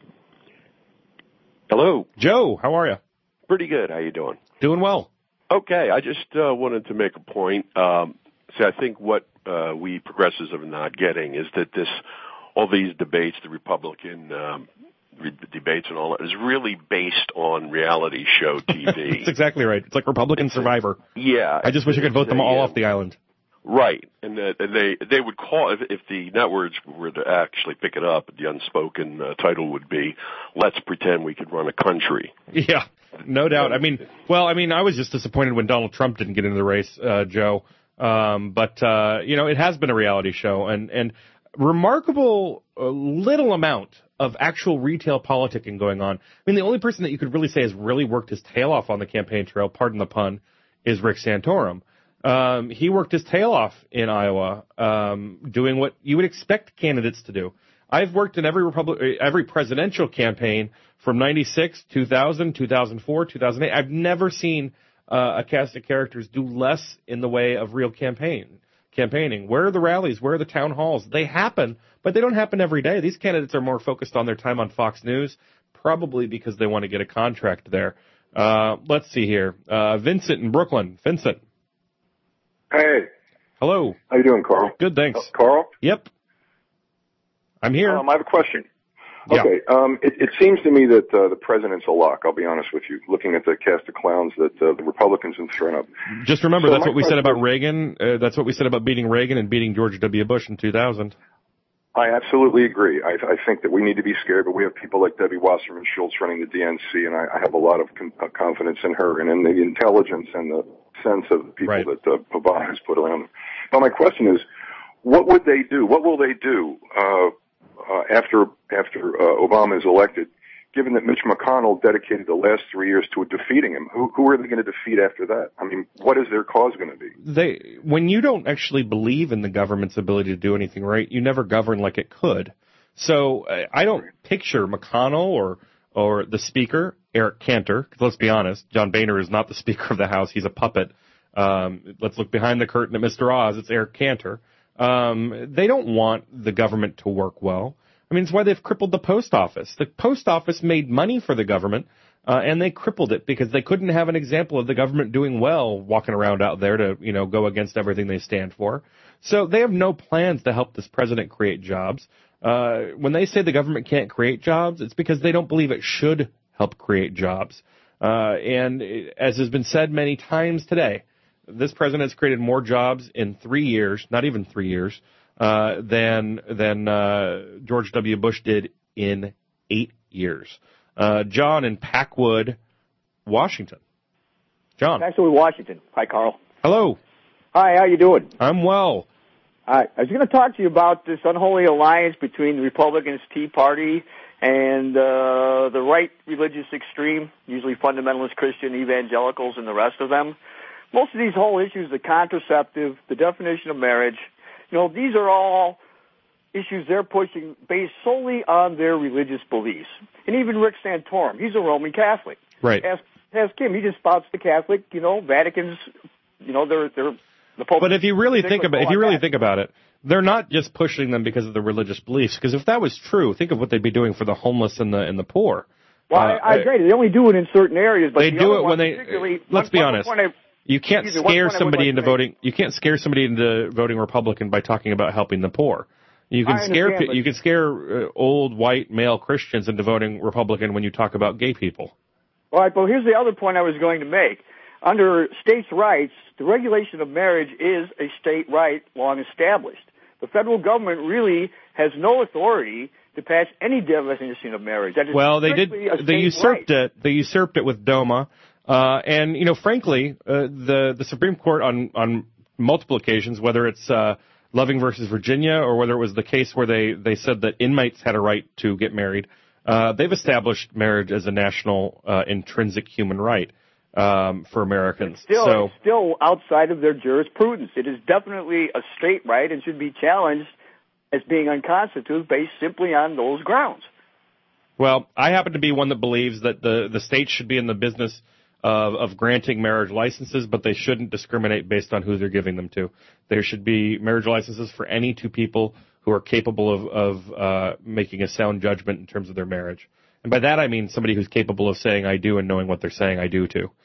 Hello. Joe, how are you? Pretty good. How you doing? Doing well. Okay. I just uh, wanted to make a point. Um, see, I think what uh, we progressives are not getting is that this, all these debates, the Republican um, re- debates and all that, is really based on reality show T V. That's exactly right. It's like Republican Survivor. Yeah. I just wish I could vote them all off the island. Right, and, uh, and they they would call if, if the networks were to actually pick it up. The unspoken uh, title would be "Let's Pretend We Could Run a Country." Yeah, no doubt. I mean, well, I mean, I was just disappointed when Donald Trump didn't get into the race, uh, Joe. Um, but uh, you know, it has been a reality show, and and remarkable uh, little amount of actual retail politicking going on. I mean, the only person that you could really say has really worked his tail off on the campaign trail, pardon the pun, is Rick Santorum. Um, he worked his tail off in Iowa, um, doing what you would expect candidates to do. I've worked in every Republic, every presidential campaign from ninety-six, two thousand, two thousand four, two thousand eight. I've never seen uh, a cast of characters do less in the way of real campaign campaigning. Where are the rallies? Where are the town halls? They happen, but they don't happen every day. These candidates are more focused on their time on Fox News, probably because they want to get a contract there. Uh, let's see here. Uh, Vincent in Brooklyn. Vincent. Hey. Hello. How you doing, Carl? Good, thanks. Uh, Carl? Yep. I'm here. Um, I have a question. Yeah. Okay. Um, it, it seems to me that uh, the president's a lock, I'll be honest with you, looking at the cast of clowns that uh, the Republicans have thrown up. Just remember, So that's my what we said question about Reagan. Uh, that's what we said about beating Reagan and beating George W. Bush in two thousand. I absolutely agree. I, I think that we need to be scared, but we have people like Debbie Wasserman Schultz running the D N C, and I, I have a lot of com- uh, confidence in her and in the intelligence and the sense of the people Right. that uh, Obama has put around them. Now, my question is, what would they do? What will they do uh, uh, after after uh, Obama is elected, given that Mitch McConnell dedicated the last three years to defeating him? Who, who are they going to defeat after that? I mean, what is their cause going to be? They, when you don't actually believe in the government's ability to do anything right, you never govern like it could. So uh, I don't picture McConnell or or the Speaker, Eric Cantor, 'cause let's be honest, John Boehner is not the Speaker of the House. He's a puppet. Um, let's look behind the curtain at Mister Oz. It's Eric Cantor. Um, they don't want the government to work well. I mean, it's why they've crippled the post office. The post office made money for the government, uh, and they crippled it because they couldn't have an example of the government doing well walking around out there to, you know, go against everything they stand for. So they have no plans to help this president create jobs. Uh, when they say the government can't create jobs, it's because they don't believe it should help create jobs. Uh, and as has been said many times today, this president has created more jobs in three years, not even three years, uh, than than uh, George W. Bush did in eight years. Uh, John in Packwood, Washington. John. Actually, Washington. Hi, Carl. Hello. Hi, how you doing? I'm well. Hi. I was going to talk to you about this unholy alliance between the Republicans, Tea Party, and uh, the right religious extreme, usually fundamentalist Christian evangelicals and the rest of them. Most of these whole issues, the contraceptive, the definition of marriage, you know, these are all issues they're pushing based solely on their religious beliefs. And even Rick Santorum, he's a Roman Catholic. Right. Ask, ask him. He just spouts the Catholic, you know, Vatican's, you know, they're, they're, the Pope. But if you really think about, if you really that. think about it, they're not just pushing them because of the religious beliefs. Because if that was true, think of what they'd be doing for the homeless and the and the poor. Well, uh, I, I agree. They only do it in certain areas, but they the do other it when they. particularly- Let's one- be one honest. point I- You can't excuse me, one scare point I would somebody like into to make. voting. You can't scare somebody into voting Republican by talking about helping the poor. You can I scare understand, pe- but- you can scare uh, old white male Christians into voting Republican when you talk about gay people. All right, but here's the other point I was going to make. Under states' rights, the regulation of marriage is a state right long established. The federal government really has no authority to pass any definition of marriage. That is Well, they did. strictly a They state usurped right. it. They usurped it with DOMA, uh, and you know, frankly, uh, the the Supreme Court on on multiple occasions, whether it's uh, Loving versus Virginia or whether it was the case where they they said that inmates had a right to get married, uh, they've established marriage as a national uh, intrinsic human right um, for Americans. Still, so. it's still outside of their jurisprudence. It is definitely a state right and should be challenged as being unconstitutional based simply on those grounds. Well, I happen to be one that believes that the, the states should be in the business of, of granting marriage licenses, but they shouldn't discriminate based on who they're giving them to. There should be marriage licenses for any two people who are capable of, of uh, making a sound judgment in terms of their marriage. And by that I mean somebody who's capable of saying I do and knowing what they're saying I do to.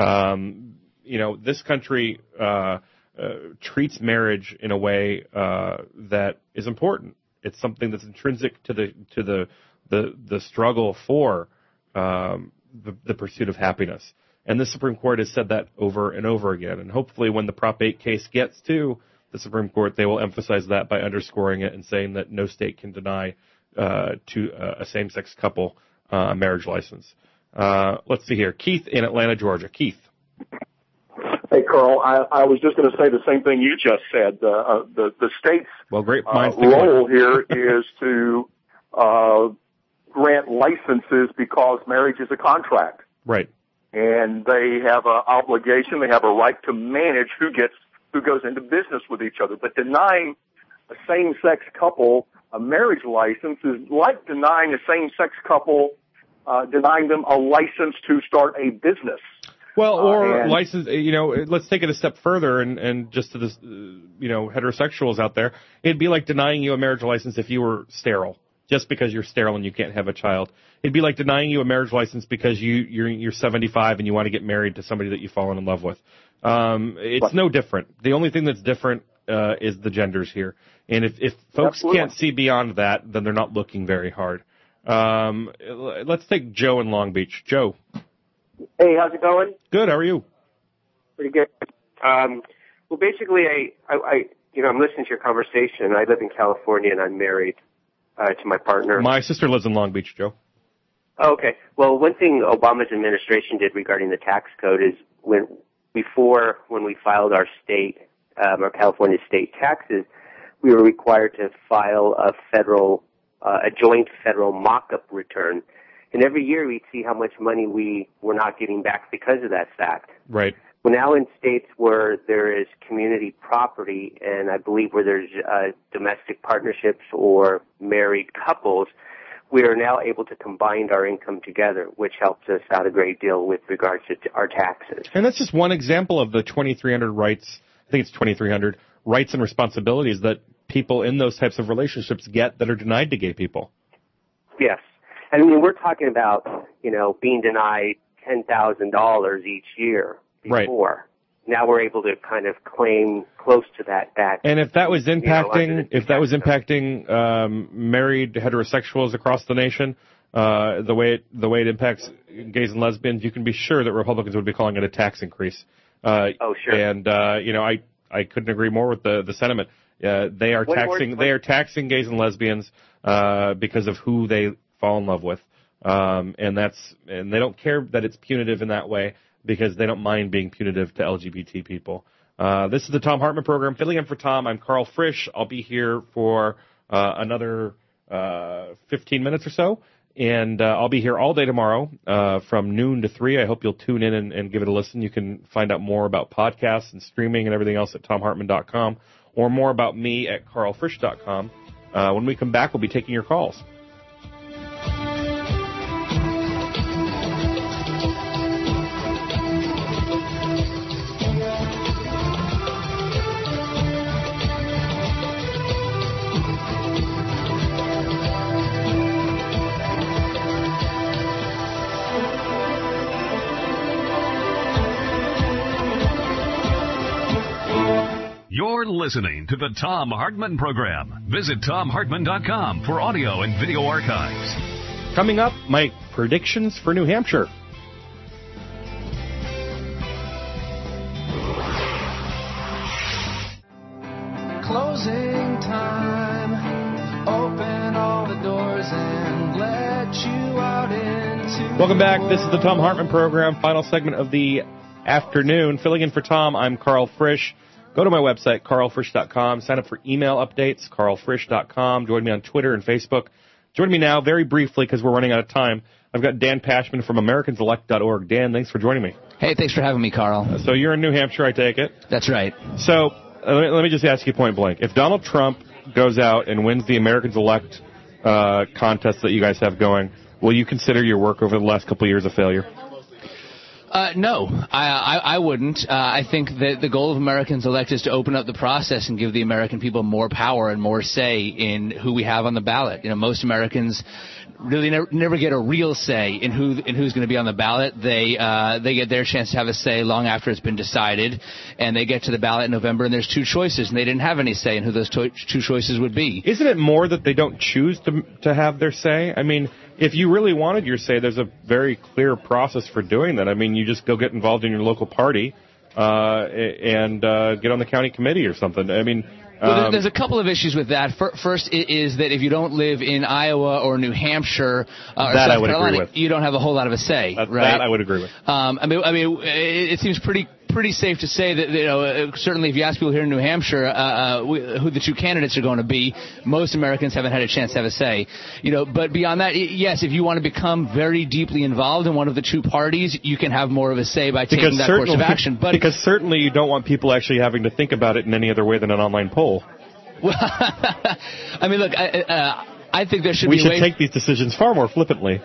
Um, you know, this country uh, uh, treats marriage in a way uh, that is important. It's something that's intrinsic to the to the the, the struggle for um, the, the pursuit of happiness. And the Supreme Court has said that over and over again. And hopefully when the Prop eight case gets to the Supreme Court, they will emphasize that by underscoring it and saying that no state can deny uh, to uh, a same-sex couple uh, a marriage license. Uh, let's see here. Keith in Atlanta, Georgia. Keith. Hey, Carl, I, I was just going to say the same thing you just said. Uh, uh, the, the state's well, great uh, minds think role alike. here is to uh, grant licenses because marriage is a contract. Right. And they have an obligation, they have a right to manage who gets, who goes into business with each other. But denying a same-sex couple a marriage license is like denying a same-sex couple, uh, denying them a license to start a business. Well, or Uh, and- license, you know, let's take it a step further and, and just to this, uh, you know, heterosexuals out there, it'd be like denying you a marriage license if you were sterile, just because you're sterile and you can't have a child. It'd be like denying you a marriage license because you, you're, you're seventy-five and you want to get married to somebody that you've fallen in love with. Um, it's no different. The only thing that's different uh, is the genders here. And if, if folks Absolutely. can't see beyond that, then they're not looking very hard. Um, let's take Joe in Long Beach. Joe. Hey, how's it going? Good. How are you? Pretty good. Um, well, basically, I, I, I, you know, I'm listening to your conversation. I live in California and I'm married uh, to my partner. My sister lives in Long Beach, Joe. Oh, okay. Well, one thing Obama's administration did regarding the tax code is when before when we filed our state, um, our California state taxes, we were required to file a federal, uh, a joint federal mock-up return. And every year we'd see how much money we were not getting back because of that fact. Right. Well, now in states where there is community property and I believe where there's uh, domestic partnerships or married couples, we are now able to combine our income together, which helps us out a great deal with regards to our taxes. And that's just one example of the twenty-three hundred rights, I think it's twenty-three hundred, rights and responsibilities that people in those types of relationships get that are denied to gay people. Yes. And I mean, we're talking about, you know, being denied ten thousand dollars each year before. Right. Now we're able to kind of claim close to that back. And if that was impacting, you know, if that was impacting um, married heterosexuals across the nation, uh, the way it, the way it impacts gays and lesbians, you can be sure that Republicans would be calling it a tax increase. Uh, oh, sure. And uh, you know, I I couldn't agree more with the the sentiment. Uh, they are One taxing more- they are taxing gays and lesbians uh, because of who they fall in love with, um, and that's and they don't care that it's punitive in that way, because they don't mind being punitive to L G B T people. Uh, this is the Thom Hartmann Program. Filling in for Tom, I'm Carl Frisch. I'll be here for uh, another uh, fifteen minutes or so, and uh, I'll be here all day tomorrow uh, from noon to three. I hope you'll tune in and, and give it a listen. You can find out more about podcasts and streaming and everything else at tom hartmann dot com, or more about me at carl frisch dot com. Uh, when we come back, we'll be taking your calls. You're listening to the Thom Hartmann Program. Visit tom hartmann dot com for audio and video archives. Coming up, my predictions for New Hampshire. Closing time. Open all the doors and let you out into. Welcome back. This is the Thom Hartmann Program, final segment of the afternoon. Filling in for Tom, I'm Carl Frisch. Go to my website, carl frisch dot com. Sign up for email updates, carl frisch dot com. Join me on Twitter and Facebook. Join me now, very briefly, because we're running out of time. I've got Dan Pashman from americans elect dot org. Dan, thanks for joining me. Hey, thanks for having me, Carl. Uh, so you're in New Hampshire, I take it? That's right. So uh, let, me, let me just ask you point blank. If Donald Trump goes out and wins the Americans Elect uh, contest that you guys have going, will you consider your work over the last couple of years a failure? Uh, no, I, I, I wouldn't. Uh, I think that the goal of Americans Elect is to open up the process and give the American people more power and more say in who we have on the ballot. You know, most Americans really never, never get a real say in who in who's going to be on the ballot. They uh, they get their chance to have a say long after it's been decided, and they get to the ballot in November, and there's two choices, and they didn't have any say in who those to- two choices would be. Isn't it more that they don't choose to to have their say? I mean, if you really wanted your say, there's a very clear process for doing that. I mean, you just go get involved in your local party uh, and uh, get on the county committee or something. I mean, Well, um, there's a couple of issues with that. First is that if you don't live in Iowa or New Hampshire uh, or That I South would agree Carolina, with. you don't have a whole lot of a say, that, right? that I would agree with. Um, I mean, I mean, it, it seems pretty pretty safe to say that, you know, uh, certainly if you ask people here in New Hampshire uh, uh, we, who the two candidates are going to be, most Americans haven't had a chance to have a say. You know, but beyond that, yes, if you want to become very deeply involved in one of the two parties, you can have more of a say by taking Because that course of certainly- action. But because certainly you don't want people actually having to think about it in any other way than an online poll. Well, I mean, look, I, uh, I think there should we be a should way. take these decisions far more flippantly.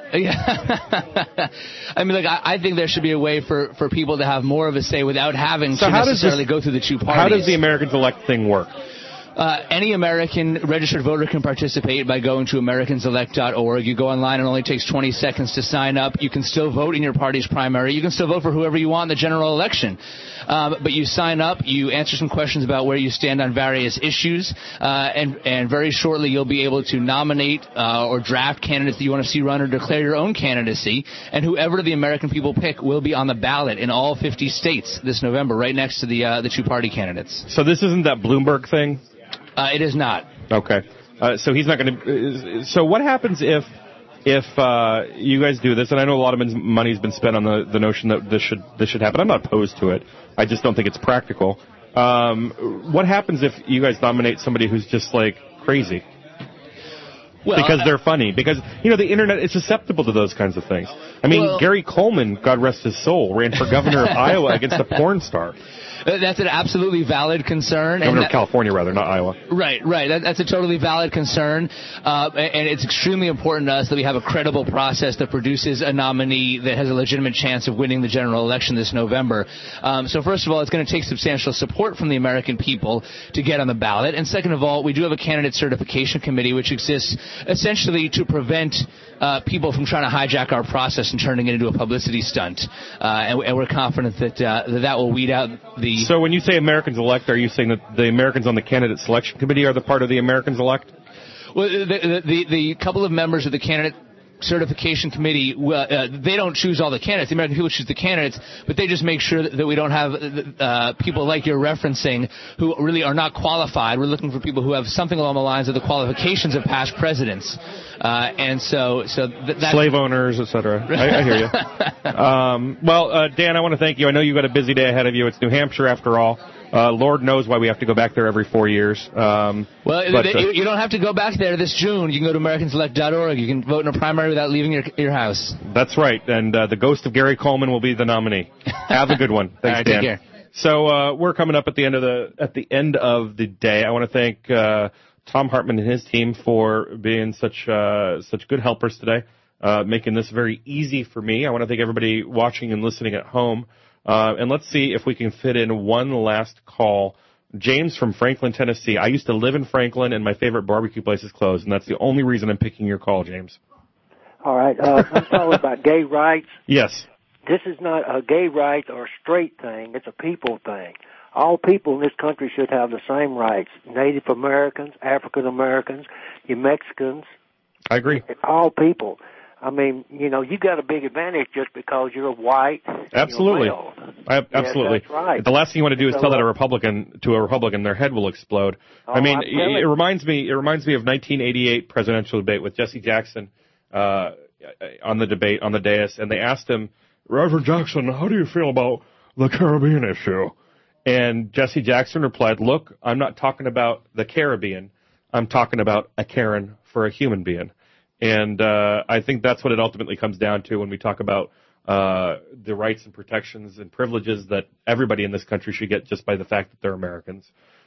Yeah. I mean, look, I, I think there should be a way for, for people to have more of a say without having So to how does necessarily this- go through the two parties. How does the Americans Elect thing work? Uh, any American registered voter can participate by going to Americans elect dot org. You go online, it only takes twenty seconds to sign up. You can still vote in your party's primary. You can still vote for whoever you want in the general election. Um, but you sign up, you answer some questions about where you stand on various issues, uh, and, and very shortly you'll be able to nominate uh, or draft candidates that you want to see run or declare your own candidacy. And whoever the American people pick will be on the ballot in all fifty states this November, right next to the uh, the two-party candidates. So this isn't that Bloomberg thing? Uh, it is not. Okay. Uh, so he's not going to. So what happens if if uh, you guys do this? And I know a lot of money's been spent on the, the notion that this should this should happen. I'm not opposed to it. I just don't think it's practical. Um, what happens if you guys nominate somebody who's just like crazy? Well, because they're funny. Because, you know, the Internet is susceptible to those kinds of things. I mean, well, Gary Coleman, God rest his soul, ran for governor of Iowa against a porn star. That's an absolutely valid concern. Governor and of California, rather, not Iowa. Right, right. That, that's a totally valid concern. Uh, and it's extremely important to us that we have a credible process that produces a nominee that has a legitimate chance of winning the general election this November. Um, so first of all, it's going to take substantial support from the American people to get on the ballot. And second of all, we do have a candidate certification committee which exists essentially to prevent uh, people from trying to hijack our process and turning it into a publicity stunt. Uh, and, and we're confident that, uh, that that will weed out the... So when you say Americans elect, are you saying that the Americans on the candidate selection committee are the part of the Americans elect? Well, the, the, the, the couple of members of the candidate certification committee, uh, they don't choose all the candidates. The American people choose the candidates, but they just make sure that, that we don't have uh, people like you're referencing who really are not qualified. We're looking for people who have something along the lines of the qualifications of past presidents. Uh, and so, so th- that's... Slave owners, et cetera. I, I hear you. um, well, uh, Dan, I want to thank you. I know you've got a busy day ahead of you. It's New Hampshire, after all. Uh, Lord knows why we have to go back there every four years. Um, well, but, uh, you don't have to go back there this June. You can go to Americans elect dot org. You can vote in a primary without leaving your your house. That's right. And uh, the ghost of Gary Coleman will be the nominee. Have a good one. Thanks, All right, Dan. take care. So uh, we're coming up at the end of the at the end of the day. I want to thank uh, Thom Hartmann and his team for being such uh, such good helpers today, uh, making this very easy for me. I want to thank everybody watching and listening at home. Uh, and let's see if we can fit in one last call. James from Franklin, Tennessee. I used to live in Franklin, and my favorite barbecue place is closed, and that's the only reason I'm picking your call, James. All right. Uh, I'm talking about gay rights. Yes. This is not a gay rights or straight thing. It's a people thing. All people in this country should have the same rights. Native Americans, African Americans, you Mexicans. I agree. All people. I mean, you know, you got a big advantage just because you're white. Absolutely. You're male. I, absolutely. Yes, that's right. The last thing you want to do is So, tell that a Republican to a Republican, their head will explode. Oh, I mean, I'm it, telling it you. reminds me. It reminds me of nineteen eighty-eight presidential debate with Jesse Jackson uh, on the debate on the dais, and they asked him, Reverend Jackson, how do you feel about the Caribbean issue? And Jesse Jackson replied, "Look, I'm not talking about the Caribbean. I'm talking about a Karen for a human being." And uh, I think that's what it ultimately comes down to when we talk about uh, the rights and protections and privileges that everybody in this country should get just by the fact that they're Americans.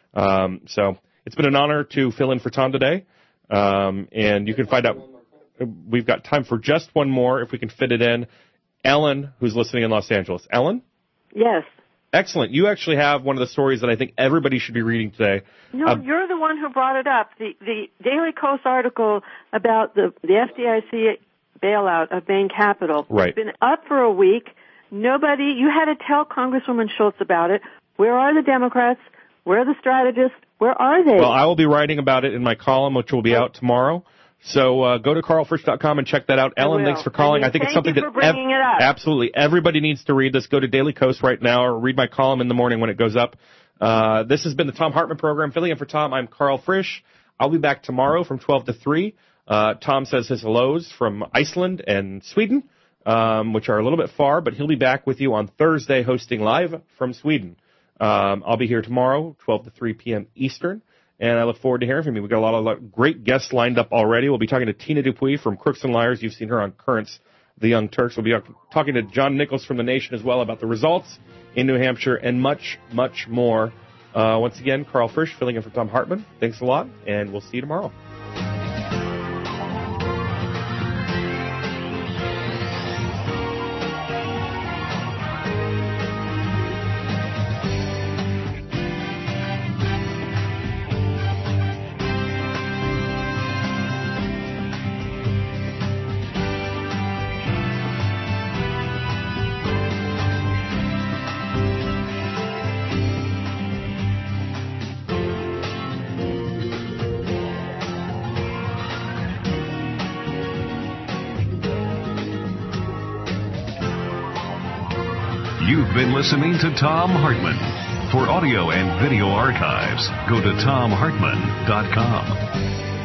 Um, so it's been an honor to fill in for Tom today. Um, and you can find out, we've got time for just one more if we can fit it in. Ellen, who's listening in Los Angeles. Ellen? Yes. Excellent. You actually have one of the stories that I think everybody should be reading today. No, Uh, you're the one who brought it up. The the Daily Kos article about the the F D I C bailout of Bain Capital. Right. It's been up for a week. Nobody, you had to tell Congresswoman Schultz about it. Where are the Democrats? Where are the strategists? Where are they? Well, I will be writing about it in my column, which will be out tomorrow. So uh, go to carl frisch dot com and check that out. I Ellen, will. thanks for calling. I mean, I think it's thank something you that for bringing it up. absolutely everybody needs to read this. Go to Daily Kos right now or read my column in the morning when it goes up. Uh, this has been the Thom Hartmann Program. Filling in for Tom, I'm Carl Frisch. I'll be back tomorrow from twelve to three. Uh, Tom says his hellos from Iceland and Sweden, um, which are a little bit far, but he'll be back with you on Thursday hosting live from Sweden. Um, I'll be here tomorrow, twelve to three p.m. Eastern. And I look forward to hearing from you. We've got a lot of lot, great guests lined up already. We'll be talking to Tina Dupuis from Crooks and Liars. You've seen her on Currents, The Young Turks. We'll be talking to John Nichols from The Nation as well about the results in New Hampshire and much, much more. Uh, once again, Carl Frisch filling in for Thom Hartmann. Thanks a lot, and we'll see you tomorrow. You've been listening to Thom Hartmann. For audio and video archives, go to tom hartmann dot com.